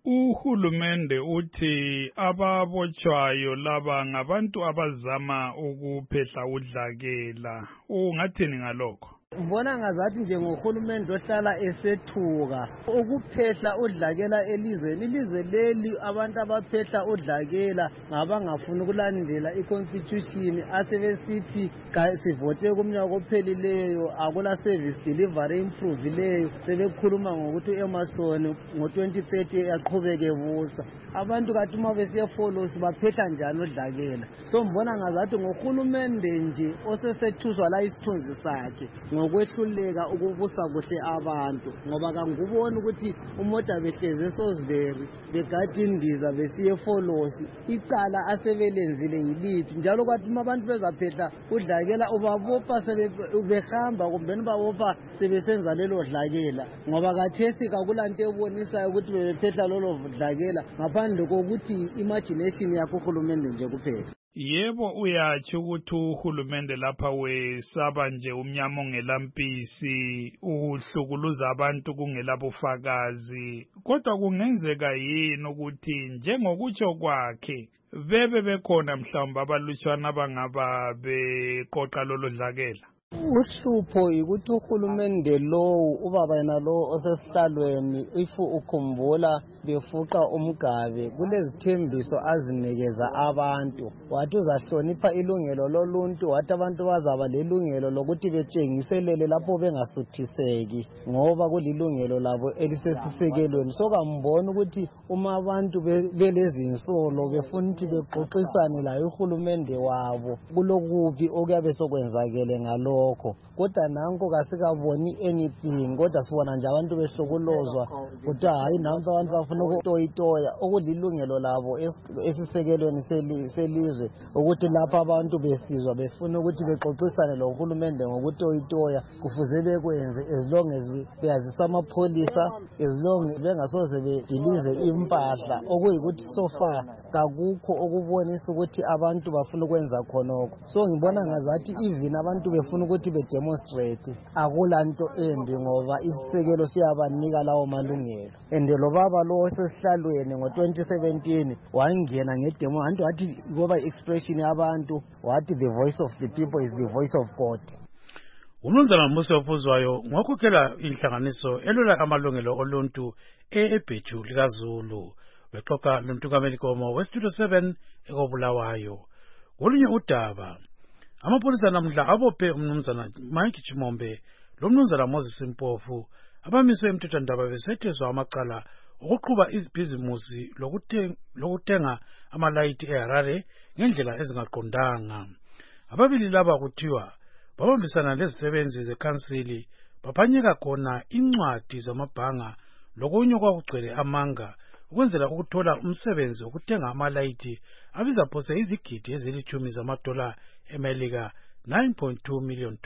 Uhulumende uthi ababotshwayo laba ngabantu abazama ukuphehla udlakela. Ungathini ngalokho? Mbona ngazathi njengohulumende ohlala esethuka ukuphehla udlakela elizweni. Ilizwe leli abantu abaphehla udlakela ngabangafuni ukulandela iconstitution asebesithi sivote kumnyaka ophelileyo akula service delivery improvileyo sebekhuluma ngokuthi Emerson ngo2030 yaqhubeke busa. Abantu kathi uma besiyefollow sibaphehla njani udlakela. So mbona ngazathi ngohulumende nje osesethuswa la isithunzi sakhe ngokwehluleka ukubusa kuhle abantu ngoba kangubona ukuthi umoda behleze eSosbury begadi indiza besiye eFolosi icala asebelenzile yilithi njalo kwathi uma abantu bezaphehla udlakela ubabopha sebehamba kumbe babopha sebesenza lelo dlakela ngoba kathesi kakulanto ebonisayo ukuthi bephehla lolo dlakela ngaphandle kokuthi imagination yakho uhulumende nje kuphela. Yebo uyathi ukuthi uhulumende lapha wesaba nje umnyama ongelampisi uhlukuluza abantu kungelabufakazi kodwa kungenzeka yini ukuthi njengokutsho kwakhe bebe bekhona mhlawumbe abalutshwana abangaba beqoqa lolo dlakela? Uhlupho yikuthi uhulumende lowu ubaba yena lo osesihlalweni ifu ukhumbula befuqa umgabe kulezithembiso azinikeza abantu wathi uzahlonipha ilungelo loluntu wathi abantu bazaba lelungelo lokuthi betshengiselele lapho bengasuthiseki ngoba kulilungelo labo elisesisekelweni sokambona ukuthi uma abantu belezinsolo befuna ukuthi bexoxisane laye uhulumende wabo kulokubi okuyabe sokwenzakele ngalo kodwa nanko kasikaboni anything kodwa sibona nje abantu behlukuluzwa kodwa hayi nampa abantu bafuna ukutoyitoya okulilungelo labo esisekelweni selizwe ukuthi lapha abantu besizwa befuna ukuthi bexoxisane lohulumende ngokutoyitoya kufuze bekwenze as long as beyazisa amapholisa as long bengasoze bedilize impahla okuyikuthi so far kakukho okubonisa ukuthi abantu bafuna ukwenza khonokho so ngibona ngazathi even abantu befuna ukuthi bedemonstrate akulanto embi ngoba isisekelo siyabanika lawo malungelo and lo baba lo osesihlalweni ngo2017 wangena ngedemo wathi ngoba expression yabantu wathi the voice of the people is the voice of God. Umnumzana Mmusi Ophuzwayo ngokukela inhlanganiso elwela amalungelo oluntu eBhethu likaZulu bexoxa nomthungameli komo weStudio 7 ekobulawayo. Kolunye udaba amapolisa namhla abophe umnumzana Mike Chimombe lo mnumzana Moses Mpofu abamiswe emthethwandaba besethezwa amacala ukuqhuba ibhizimusi lokuthenga amalayithi eHarare ngendlela ezingaqondanga. Ababili laba kuthiwa babambisana lezisebenzi zekhansili baphanyeka khona incwadi zamabhanga lokunye kwakugcwele amanga ukwenzela ukuthola umsebenzi wokuthenga amalayithi abiza phose izigidi ezilithumi zamadola eMelika $9.2 million.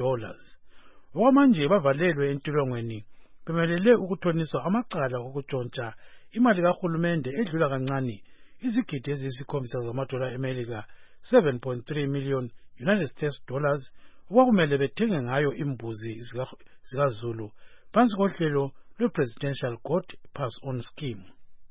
Okwamanje bavalelwe entolongweni bemelele ukuthoniswa amacala okutshontsha imali kahulumende edlula kancane izigidi eziyisikhombisa zamadola eMelika $7.3 million United States dollars okwakumele bethenge ngayo imbuzi zikaZulu phansi kohlelo lwe-Presidential Goat Pass On Scheme.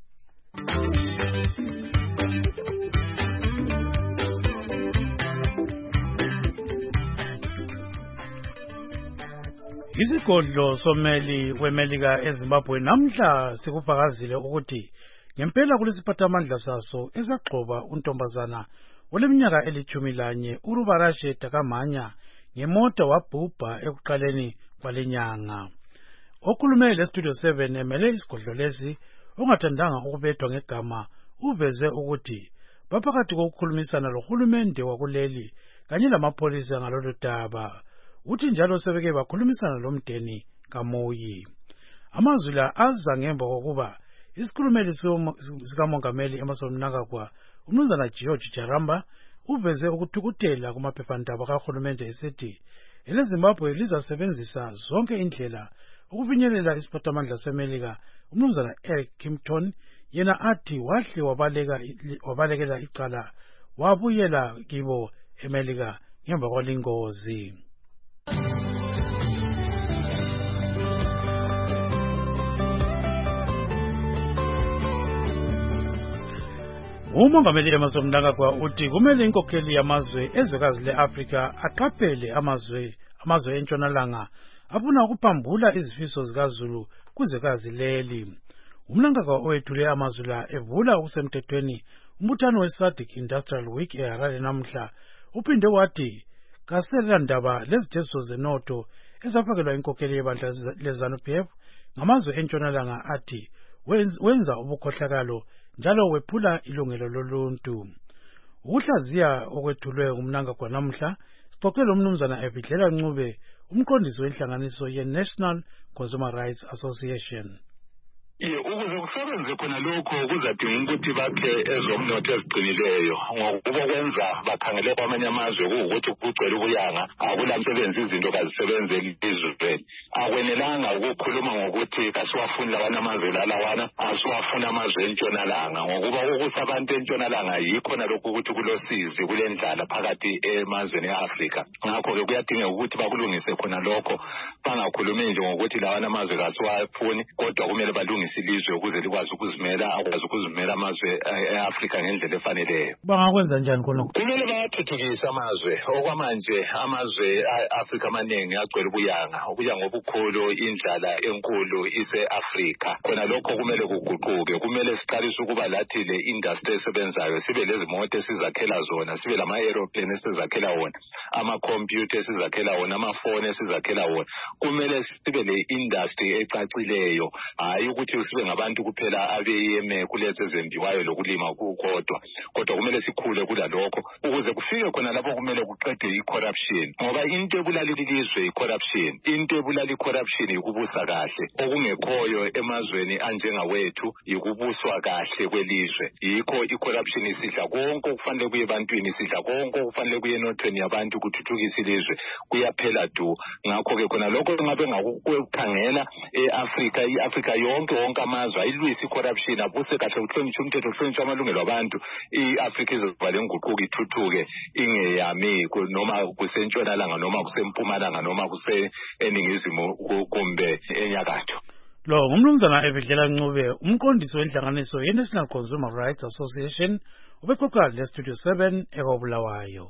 Isigodlo someli weMelika eZimbabwe namhla sikufakazile ukuthi ngempela kulesiphathamandla saso esaxoba untombazana oleminyaka eli11 uRubarashe Takamanya ngemota wabhubha ekuqaleni kwalenyanga. Okhulume leStudio 7 emele isigodlo lesi ongathandanga ukubethwa ngegama uveze ukuthi baphakathi kokukhulumisana lohulumende wakuleli kanye lamapolisa ngalolu daba. Uthi njalo sebeke bakhulumisana lomdeni kaMoyi. Amazwi la aza ngemva kokuba isikhulumeli sikamongameli Emmerson Mnangagwa umnumzana George Jaramba uveze ukuthukutela kumaphephandaba kahulumende esithi eleZimbabwe lizasebenzisa zonke indlela ukufinyelela isiphathamandla seMelika. Umnumzana Eric Kimpton yena athi wahle wabalekela icala wabuyela kibo eMelika ngemva kwalingozi. Umongameli Emmerson Mnangagwa uthi kumele inkokheli yamazwe ezwekazi le-Afrika aqaphele amazwe entshonalanga afuna ukuphambula izifiso zikaZulu kuzwekazi leli. UMnangagwa owethule amazwi la evula okusemthethweni umbuthano we-SADC Industrial Week eHarare namuhla uphinde wathi kasela ndaba lezithesiso zenotho ezafakelwa inkokheli yebandla le-ZANU-PF ngamazwe entshonalanga athi wenza ubukhohlakalo njalo wephula ilungelo loluntu. Ukuhlaziya okwethulwe uMnangagwa namuhla sixoxele umnumzana Ebhidlela Ncube umqondisi wenhlanganiso ye-National Consumer Rights Association. Ukuze kusebenze khona lokho kuzadinga ukuthi bakhe ezomnotho eziqinileyo ngokuba kwenza bakhangele kwamanye amazwe ukuthi kugcwele ubuyanga akulamsebenzi izinto kazisebenze elizweni akwenelanga ukukhuluma ngokuthi kasiwafuni lawana amazwe lalawana asiwafuni amazwe entshonalanga ngokuba ukusa abantu entshonalanga yikho nalokhu ukuthi kulosizi kulendlala phakathi emazweni e-Afrika ngakho-ke kuyadingeka ukuthi bakulungise khona lokho bangakhulumi nje ngokuthi lawana amazwe kasiwafuni kodwa kumele balungise ilizwe ukuze likwazi ukuzimela amazwe e-Afrika ngendlela efaneleyo. Bangakwenza njani khona? Kumele bathuthukise amazwe okwamanje amazwe e-Afrika amaningi agcwele ubuyanga obukhulu indlala enkulu ise-Afrika khona lokho kumele kuguquke kumele siqalise ukuba lathi le industry esebenzayo sibe lezimoto esizakhela zona sibe lama-aeroplane esizakhela wona ama-computer esizakhela wona amafoni esizakhela wona kumele sibe le industry ecacileyo hayi ukuthi sibe ngabantu kuphela abeyeme kulezi ezembiwayo lokulima kodwa kumele sikhule kulalokho ukuze kufike khona lapho kumele kuqede i-corruption ngoba into ebulala ilizwe i-corruption into ebulala i-corruption yikubusa kahle okungekhoyo emazweni anjengawethu yikubuswa kahle kwelizwe yikho i-corruption isidla konke okufanele kuye ebantwini isidla konke okufanele kuye enothweni yabantu kuthuthukisa ilizwe kuyaphela du ngakho-ke khona lokho ngabe ngakukhangela e-Afrika i-Afrika yonke amazwe ayilwisa i-corruption abuse kahle kuhlonishwa umthetho kuhlonishwa amalungelo abantu i-Afrika izoba lenguquko ithuthuke ingeyami noma kusentshonalanga noma kusempumalanga noma kuseningizimu kumbe enyakatho. Lo ngumnumzana Ebhidlela Ncube umqondisi wenhlanganiso ye-National Consumer Rights Association ubexoxa le-Studio 7 eKobulawayo.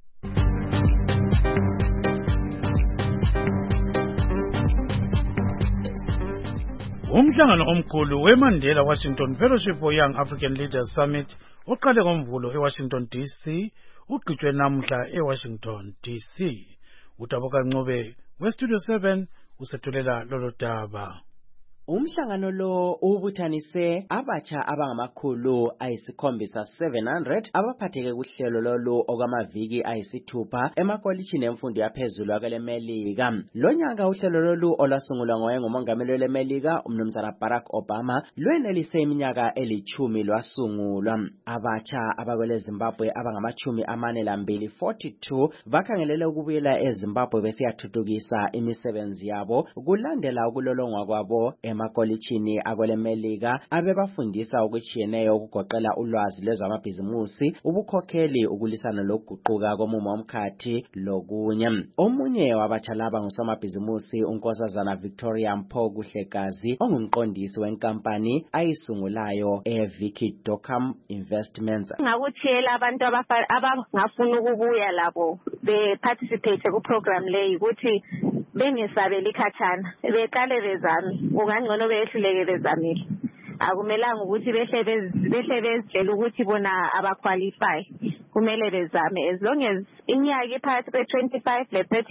Umhlangano omkhulu weMandela Washington Fellowship for Young African Leaders Summit oqale ngoMvulo eWashington DC ugqitshwe namuhla eWashington DC. Utaboka Ncube weStudio 7 usethulela lolo daba. Umhlangano lo ubuthanise abatsha abangamakhulu ayisikhombisa 700 abaphatheke kuhlelo lolu okwamaviki ayisithupha emakolishini emfundo yaphezulu akelemelika. Lonyaka uhlelo lolu olasungulwa ngoyengumongameli welemelika umnumzana Barack Obama lwenelise iminyaka eli10 lwasungulwa. Abatsha abakwele Zimbabwe abangama42 42 bakhangelele ukubuyela eZimbabwe besiyathuthukisa imisebenzi yabo kulandela ukulolongwa kwabo emakolishini akwelemelika abebafundisa okutshiyeneyo ukugoqela ulwazi lwezamabhizimusi ubukhokheli ukulisana lokuguquka komumo omkhathi lokunye. Omunye wabatsha laba ngusomabhizimusi unkosazana Victoria Mpho Kuhlekazi ongumqondisi wenkampani ayisungulayo eVicky Dockham Investments. Ngakutshela abantu abangafuna ukubuya labo beparticipate ku-program leyi ukuthi bengisabeli khatshana beqale bezami ungangcono behluleke bezamile akumelanga ukuthi behle bezitshela ukuthi bona abaqualify kumele bezame as long as inyaka iphakathi kwe-25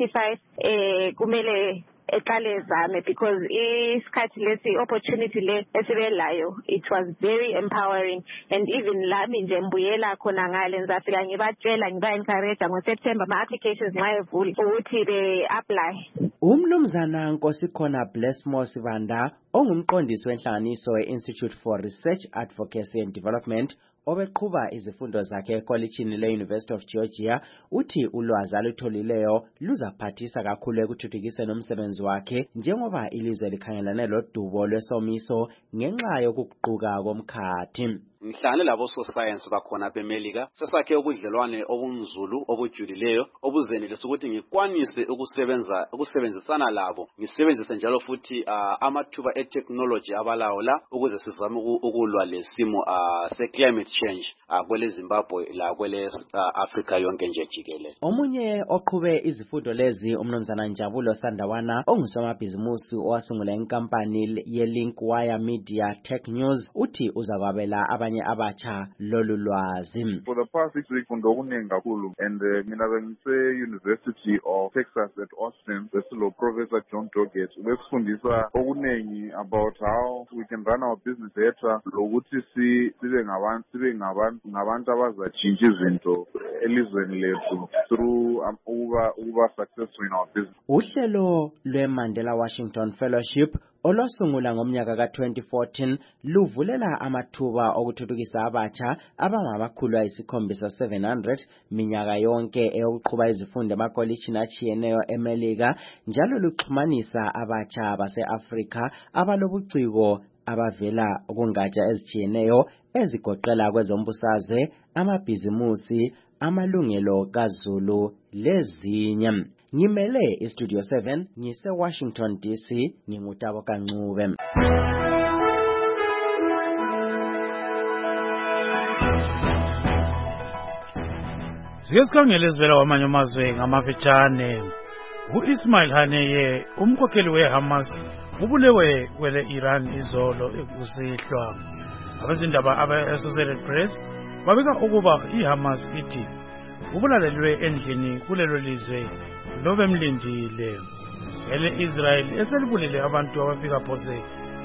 le-35 kumele eqale zame because isikhathi lesi opportunity le esibelayo it was very empowering and even lami nje mbuyela khona ngale ngizafika ngibatshela ngiba-encourage ngoSeptember ama-applications ngayevula ukuthi be-apply. Umnumzana Nkosikhona Blessmore Sibanda ongumqondisi wenhlanganiso we-Institute for Research, Advocacy and Development obeqhuba izifundo zakhe ekolishini le-University of Georgia uthi ulwazi alutholileyo luzaphathisa kakhulu ekuthuthukiseni umsebenzi wakhe njengoba ilizwe likhangelane lodubo lwesomiso ngenxa yokuguquka komkhathi. ngihlangane labo science bakhona beMelika sesakhe ubudlelwane obunzulu obujulileyo obuzenelisa ukuthi ngikwanise ukusebenzisana labo ngisebenzise njalo futhi amathuba e-technology abalawo la ukuze sizame ukulwa lesimo se-climate change kwele Zimbabwe la kwele Africa yonke nje jikelele. Omunye oqhube izifundo lezi umnumzana Njabulo Sandawana ongusomabhizimusi owasungula inkampani ye-Link Wire Media Tech News uthi uzakwabela abanye abatsha lolu lwazi. For the past 6 weeks kundokuningi kakhulu and mina bengise University of Texas at Austin besilo Professor John Doggett besifundisa okuningi about how we can run our business better lokuthi sibe ngabantu abazatshintsha izinto elizweni lethu through ukuba successful in our business. Uhlelo lwe-Mandela Washington Fellowship olwasungula ngomnyaka ka-2014 luvulela amathuba okuthuthukisa abatsha abangamakhulu ayisikhombisa 700 minyaka yonke eyokuqhuba izifundo emakolitshini atshiyeneyo eMelika njalo luxhumanisa abatsha base-Afrika abalobuciko abavela kungatsha ezitshiyeneyo ezigoqela kwezombusazwe, amabhizimusi, amalungelo kaZulu lezinye. Ngimele iStudio 7 ngise Washington DC ngingutabo Kancube. Sikhangele ezivela kwamanye amazwe ngamafitshane. U-Ismail Haniyeh umkhokheli weHamas ubulewe kwele Iran izolo kusihlwa. Abezindaba abe-Associated Press babika ukuba iHamas ithi ubulalelwe endlini kulelo lizwe lobemlindile. Ele-Israel eselibulele abantu abafika phose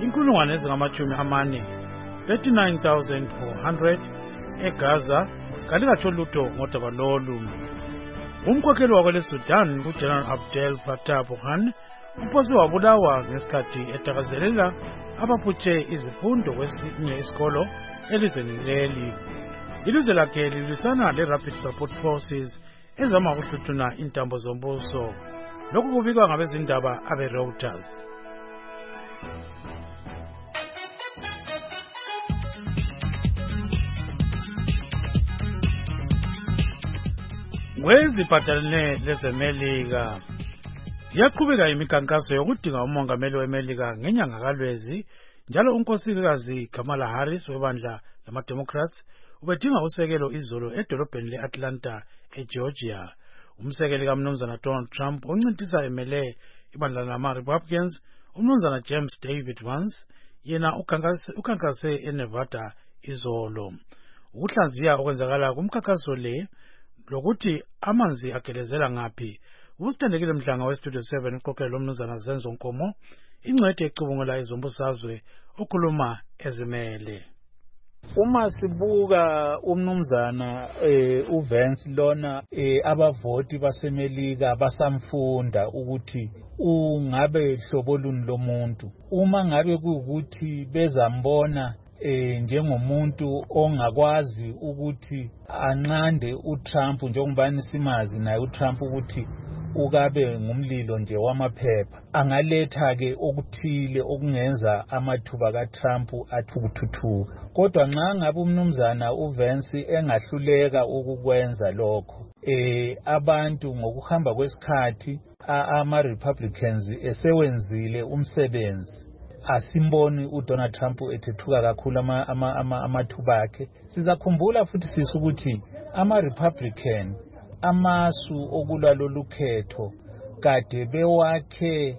39,400 eGaza kalikatsho lutho ngodaba lolu. Umkhokheli wakwele Sudan uGeneral Abdel Fattah Burhan uphose wabulawa ngesikhathi etakazelela abaphutshe izifundo kwesinye isikolo elizweni leli. Ilizwe lakhe lilisana le-Rapid Support Forces ezama ukuhluthuna intambo zombuso. Lokhu kubikwa ngabezindaba abe-Reuters. Kweziphathelene lezeMelika yaqhubeka imikhankaso yokudinga umongameli weMelika ngenyanga kaLwezi njalo unkosikazi Kamala Harris webandla lama-Democrats ubedinga usekelo izolo edolobheni le-Atlanta eGeorgia. Umsekeli kaMnumzana Donald Trump oncintisa emele ibandla lama-Republicans uMnumzana James David Vance yena ukhankase eNevada izolo. Ukuhlanziya okwenzakala kumkhankaso le lokuthi amanzi agelezela ngaphi usithandekile mhlanga weStudio 7 uqoqelo lomnumzana Zenzo Nkomo ingcwethe ecubungula izombusazwe okhuluma ezimele. Uma sibuka umnumzana uVance lona abavoti baseMelika basamfunda ukuthi ungabe hlobo luni lomuntu uma ngabe kuukuthi bezambona njengomuntu ongakwazi ukuthi anqande uTrump njengobani simazi naye uTrump ukuthi ukabe ngumlilo nje wamaphepha angaletha ke okuthile okungenza amathuba kaTrump athukuthuthuka kodwa nxa ngabe umnumzana uVance engahluleka ukukwenza lokho abantu ngokuhamba kwesikhathi ama-Republicans esewenzile umsebenzi asimboni uDonald Trump ethethuka kakhulu amathuba akhe. Sizakhumbula futhi sisukuthi ama-Republican amasu okulwa lolu khetho kade bewakhe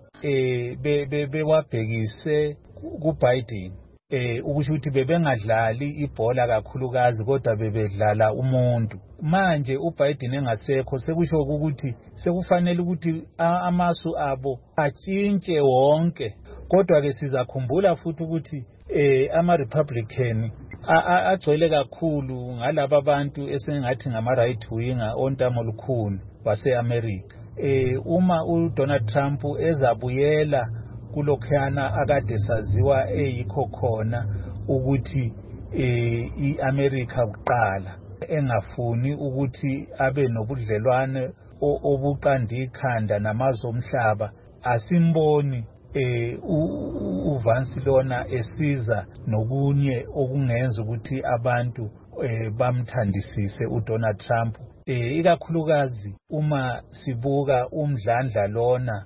bewabhekise kuBiden ukusho ukuthi bebengadlali ibhola kakhulukazi kodwa bebedlala umuntu. Manje uBiden engasekho sekusho ukuthi sekufanele ukuthi amasu abo atshintshe wonke. Kodwa ke sizakhumbula futhi ukuthi ama-Republican agcwele kakhulu ngalaba abantu esengathi ngama-right winger ontamo lukhuni wase-America. Uma uDonald Trump ezabuyela kulokhana akade saziwa eyikho khona ukuthi i-America kuqala engafuni ukuthi abe nobudlelwane obuqanda ikhanda namazwe omhlaba asimboni uVance lona esiza nokunye okungenza ukuthi abantu bamthandisise uDonald Trump ikakhulukazi uma sibuka umdlandla lona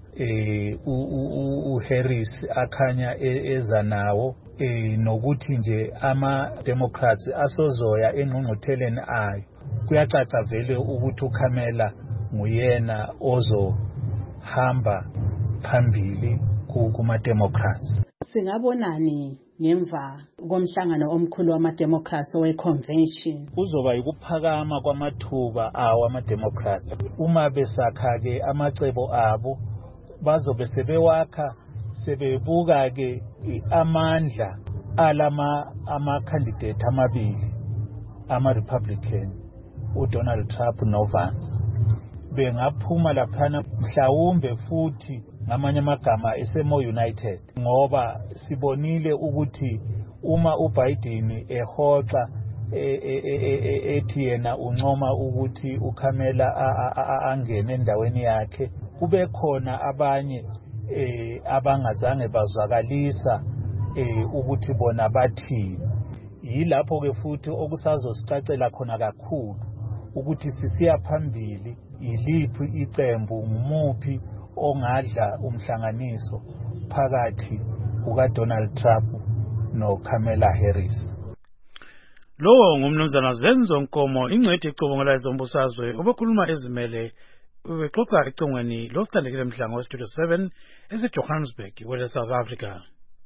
uHarris akhanya eza nawo nokuthi nje ama Democrats asozoya engqungqutheleni ayo kuyacaca vele ukuthi uKamala nguyena ozohamba phambili kuma Democrats. Singabonani ngemva komhlangano omkhulu wama-Democrats we-convention? Kuzoba yikuphakama kwamathuba awo ama-Democrats. Uma besakha-ke amacebo abo bazobe sebewakha sebebuka-ke amandla ama-candidate amabili ama-Republican uDonald Trump noVance. Bengaphuma laphana mhlawumbe futhi ngamanye amagama esemo united ngoba sibonile ukuthi uma uBiden ehoxa ethi yena uncoma ukuthi uKamala angene endaweni yakhe kube khona abanye abangazange bazwakalisa ukuthi bona bathini. Yilapho ke futhi okusazosicacela khona kakhulu ukuthi sisiya phambili iliphi iqembu ngumuphi ongadla umhlanganiso phakathi kukaDonald Trump noKamala Harris. Lo ngumnumzana Zenzo Nkomo ingcwethi icubungela izombusazwe obekhuluma ezimele ubexoxa econgweni losithandekile mhlango weStudio 7 eseJohannesburg kwele South Africa.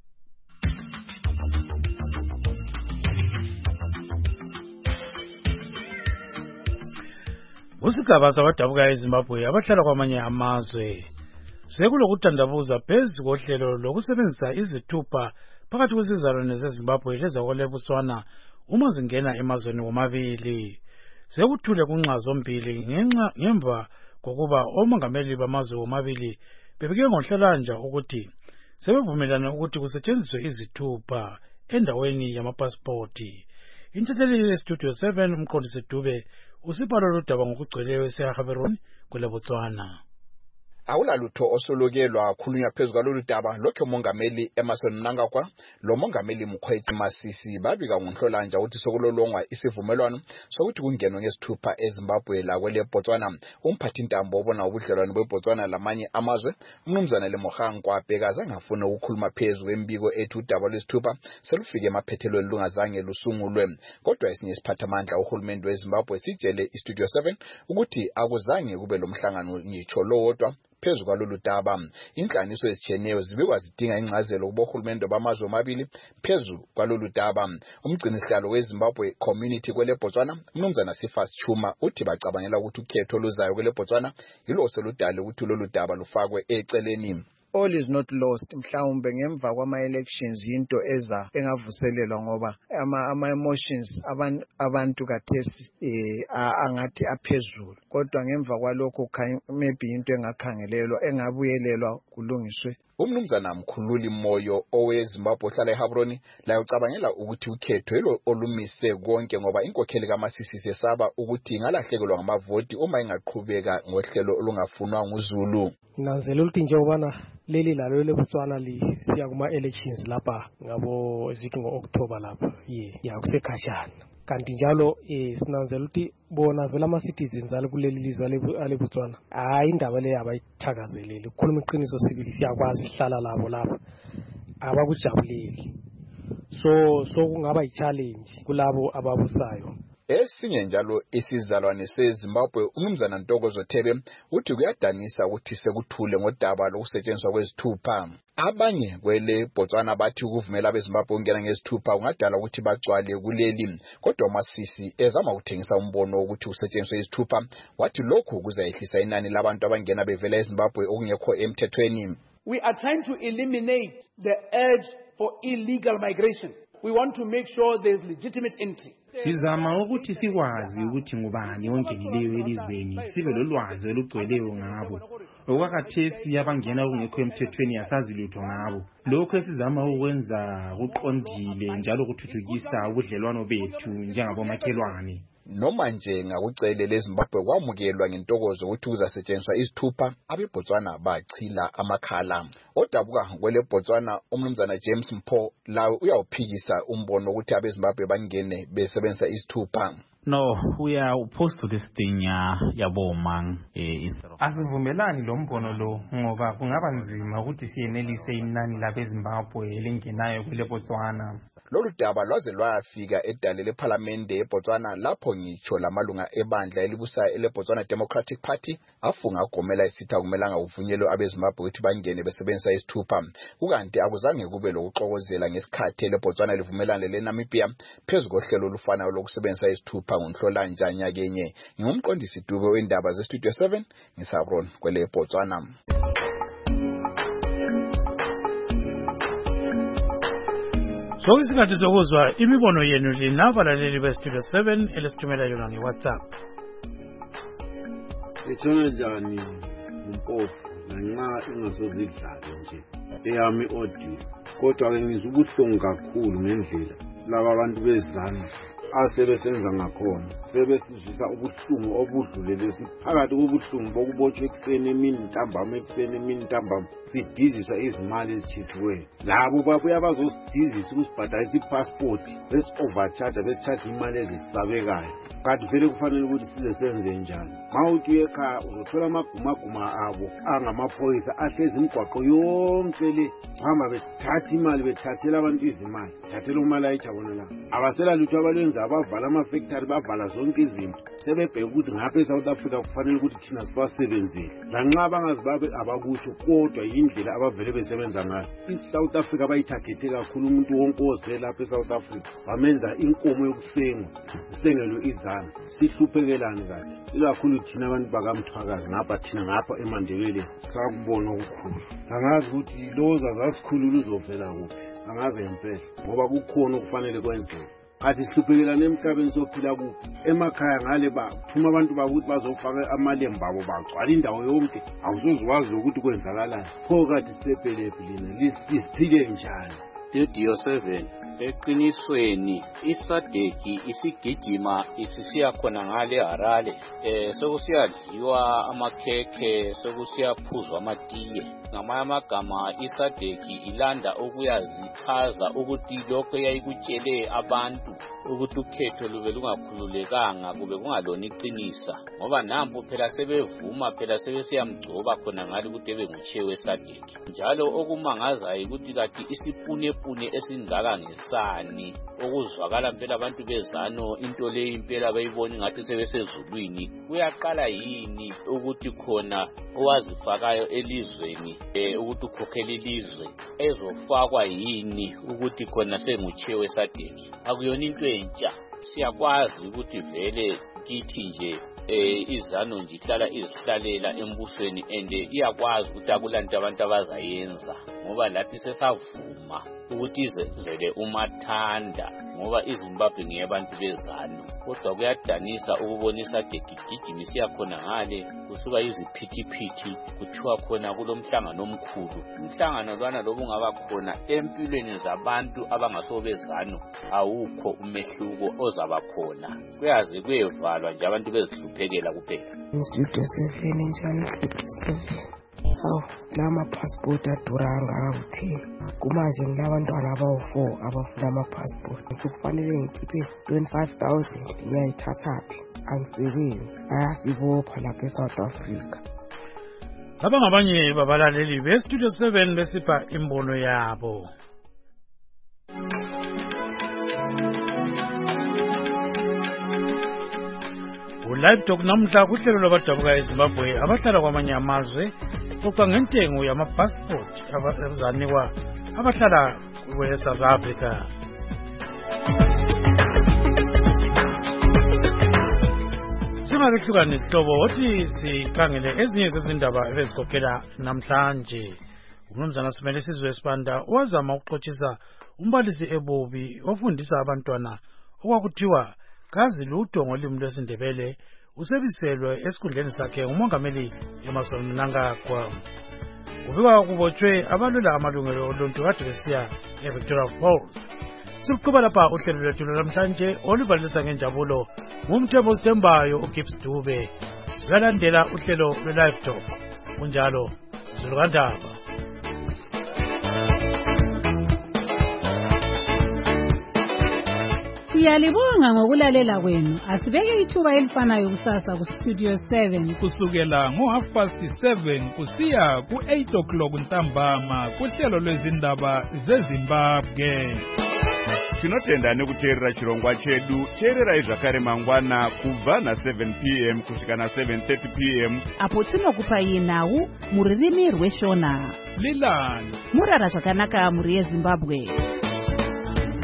Usigaba sabadabuka eZimbabwe abahlala kwamanye amazwe sekulokutandabuza phezu kohlelo lokusebenzisa izithupha phakathi kwesizalwane zeZimbabwe lezakweleBotswana uma zingena emazweni womabili. Sekuthule kunxa zombili ngemva kokuba omongameli bamazwe womabili bebike ngomhlalanja ukuthi sebevumelana ukuthi kusetshenziswe izithupha endaweni yamapasipoti. Intatheli yeStudio 7 umqondisi Dube usibalo lodaba ngokugcweleyo eseHaberoni kweleBotswana. Awulalutho osolokelwa khulunywa phezu kwalolu daba lokho umongameli Emmerson Mnangagwa lo mongameli Mkhwetsi Masisi babika ngonhlolanja ukuthi sokulolongwa isivumelwano sokuthi kungenwe ngesithupha eZimbabwe la kweleBotswana. Umphathi intambo obona ubudlelwano beBotswana lamanye amazwe umnumzana Lemohangwa bekaza ngafuna ukukhuluma phezu kwembiko ethi udaba lwesithupha selufike emaphethelweni lungazange lusungulwe. Kodwa esinye isiphathamandla uhulumeni weZimbabwe sitshele iStudio 7 ukuthi akuzange kube lomhlangano ngitsho lodwa phezu kwalolu daba. Inhlaniso ezitshiyeneyo zibikwa zidinga incazelo kubohulumende bamazwe omabili phezu kwalolu daba. Umgcinisihlalo weZimbabwe Community kweleBotswana umnumzana Sifas Chuma uthi bacabangela ukuthi ukhetho oluzayo kweleBotswana yilo oseludala ukuthi lolu daba lufakwe eceleni. All is not lost. Mhlawumbe ngemva kwama-elections yinto eza engavuselelwa ngoba ama-emotions abantu kathesi angathi aphezulu. Kodwa ngemva kwalokho maybe into engakhangelelwa engabuyelelwa kulungiswe. Umnumzana Mkhululi Moyo oweZimbabwe ohlala eHaberoni la ucabangela ukuthi ukhetho yilo olumise konke ngoba inkokheli kaMasisi sesaba ukuthi ingalahlekelwa ngamavoti uma ingaqhubeka ngohlelo olungafunwa nguZulu. Nanzela ukuthi njengobana leli lalo leBotswana siya kuma-elections lapha ngabo zithi ngo-October lapha ya kusekhashana. Kanti njalo sinanzela ukuthi bona vele ama-citizens alikuleli lizwe aleBotswana hayi indaba leyo abayithakazeleli. Ukukhuluma iqiniso sibili siyakwazi sihlala labo lapha abakujabuleli. So kungaba yi-challenge kulabo ababusayo. Esinye njalo isizalwane seZimbabwe umnumzana Ntokozo Thebe uthi kuyadanisa ukuthi sekuthule ngodaba lokusetshenziswa kwezithupha. Abanye kweleBotswana bathi ukuvumela abeZimbabwe ukungena ngezithupha kungadala ukuthi bagcwale kuleli. Kodwa uMasisi ezama ukuthengisa umbono ukuthi usetshenziswe izithupha wathi lokhu kuzayehlisa inani labantu abangena bevela eZimbabwe okungekho emthethweni. We are trying to eliminate the urge for illegal migration. We want to make sure there is legitimate entry. Sizama ukuthi sikwazi ukuthi ngubani ongenileyo elizweni sibe lolwazi olugcweleyo ngabo. Okwakhathesi abangena kungekho emthethweni yasazi lutho ngabo. lokho esizama ukwenza kuqondile njalo kuthuthukisa ubudlelwano bethu njengabomakhelwane. Noma nje ngakucele leZimbabwe kwamukelwa ngentokozo ukuthi kuzasetshenziswa izithupha, abeBotswana bachila amakhala. Odabuka kwele Botswana umnumzana James Mpho lawe uyawuphikisa umbono ukuthi abeZimbabwe bangene besebenzisa izithupha. No, we are opposed to this thing yabomang. Asivumelani lo mbono lo ngoba kungaba nzima ukuthi siyenelise inani labeZimbabwe elingenayo kule Botswana. Lolu daba lwaze lwafika edale leParliament eBotswana lapho ngitsho lamalunga ebandla elibusa eleBotswana Democratic Party afunga ugomela isithi akumelanga uvunyelwe abeZimbabwe ukuthi bangene besebenzisa isithupha. Kukanti akuzange kube lokuxokozela ngesikhathi leBotswana livumelana leNamibia phezu kohlelo olufanayo lokusebenzisa isithupha ngoNhlolanja nyakenye. Ngumqondisi Dube wendaba zeStudio 7 ngisabron kwele Botswana. Sokusikhathi sokuzwa imibono yenu linabalaleli beStudio 7 elesithumela yona ngeWhatsApp. Ethona njani umpofu ngenxa ingasozidlali nje eyami audio kodwa ke ngizwa ubuhlungu kakhulu ngendlela laba abantu bezana asebesenza ngakhona sebesizwisa ubuhlungu obudlulele siphakathi kobuhlungu bokubotshwa ekuseni emini ntambama ekuseni emini ntambama sidiziswa izimali ezitshisiweyo labo babuya bazosidizisa ukusibhadalisa ipassport besi-overcharge besi-charge imali ezisabekayo kanti vele kufanele ukuthi size senze njani. Ma uthi ekhaya uzothola amagumaguma abo angamaphoyisa ahlezi imigwaqo yonke le hamba bethatha imali bethathela abantu izimali thathela umali ayijabona la abasela lutho abalwenza abavala amafactory bavala zonke izinto sebebheka ukuthi ngapha eSouth Africa kufanele ukuthi thina sibasebenzele lanxa bangazibabe abakusho kodwa yindlela abavele besebenza ngayo. ISouth Africa bayithagethe kakhulu umuntu wonke oze lapha eSouth Africa bamenza inkomo yokusengwa isengelwe izana sihluphekelani kathi ikakhulu thina abantu bakamthwakazi ngapha thina ngapha eMandebele sakubona okukhulu angazi ukuthi loza zasikhulula uzovela kuphi angazi ngempela ngoba kukhona okufanele kwenzeke kathi sihluphekelana emhlabeni sophila kuphi emakhaya ngale bathuma abantu bakuthi bazofaka amalemba abo bagcwala indawo yonke awuzozwazi ukuthi kwenzakalani pho kathi sisepelephi lina lisiphile njani. Studio 7 eqinisweni isadeki isigijima isisiya khona ngale Harare sokusiyadliwa amakhekhe sokusiyaphuzwa amatiye ngamanye amagama isadeki ilanda ukuyazichaza ukuthi lokho yayikutshele abantu ukuthi ukhetho lube lungakhululekanga kube kungalona iqinisa ngoba nampo phela sebevuma phela sebesiyamgcoba khona ngale ukuthi ebe nguchewe sadeki njalo okumangazayo ukuthi kathi isipunepune esingaka ngesani okuzwakala impela abantu bezano into le impela bayibona ngathi sebesezulwini kuyaqala yini ukuthi khona owazifakayo elizweni ukuthi ukhokhela ilizwe ezofakwa yini ukuthi khona senguchewe sadeki akuyona into entsha siyakwazi ukuthi vele kithi nje izano nje ihlala izihlalela embusweni ende iyakwazi ukuthi akulanto abantu abazayenza ngoba lathi sesavuma ukuthi izenzele umathanda ngoba iZimbabwe ngeyabantu bezano kodwa kuyadanisa ukubonisa tegigijimi siyakhona ngale kusuka iziphithiphithi kuthiwa khona kulomhlangano omkhulu umhlangano lwana lobungaba khona empilweni zabantu abangasobezano awukho umehluko ozaba khona kuyaze kuyevalwa nje abantu bezihluphekela kuphela. Studio 7 njani Studio 7 hawu lama passport aduranga akuthini kumanje ngilabantwana abawu4 abafuna ama passport sikufanele ngikhiphe 25,000 ngiyayithathaphi angisebenzi ayasibopha lapha eSouth Africa. Laba ngabanye babalaleli beStudio 7 besipha imbono yabo. Live Talk namhla kuhlelo lwabadabuka eZimbabwe abahlala kwamanye amazwe kuxa ngentengo yama-passport azanikwa abahlala kwe-South Africa. Singakehlukani isihlobo othi sikhangele ezinye zezindaba ebezikhokhela namhlanje. Umnumzana Simele Sizwe Sibanda wazama ukuxoxisa umbalisi eBobi ofundisa abantwana okwakuthiwa kazi lutho ngolimi lwesiNdebele usebiselwe esikhundleni sakhe ngumongameli Emmerson Mnangagwa. kubikwa kubotshwe abalwela amalungelo oluntu kade besiya eVictoria Falls. Siluqhuba lapha uhlelo lwethu namhlanje olubalisa ngenjabulo ngumthembu Sithembayo uGibbs Dube. Siyalandela uhlelo lwe-Live Talk. Kunjalo Zulu kaNdaba. Siyalibonga ngokulalela kwenu. Asibeke ithuba elifanayo kusasa ku Studio 7 kusukela ngo7:30 kusiya ku8:00 ntambama kuhlelo lwezindaba zeZimbabwe. Tinotenda nekuteerera chirongwa chedu. Teererai zvakare mangwana kubva na7 p.m. kusvika na7:30 p.m. apo tinokupai nhau muririmi rweshona. Lilani murara zvakanaka muri yeZimbabwe.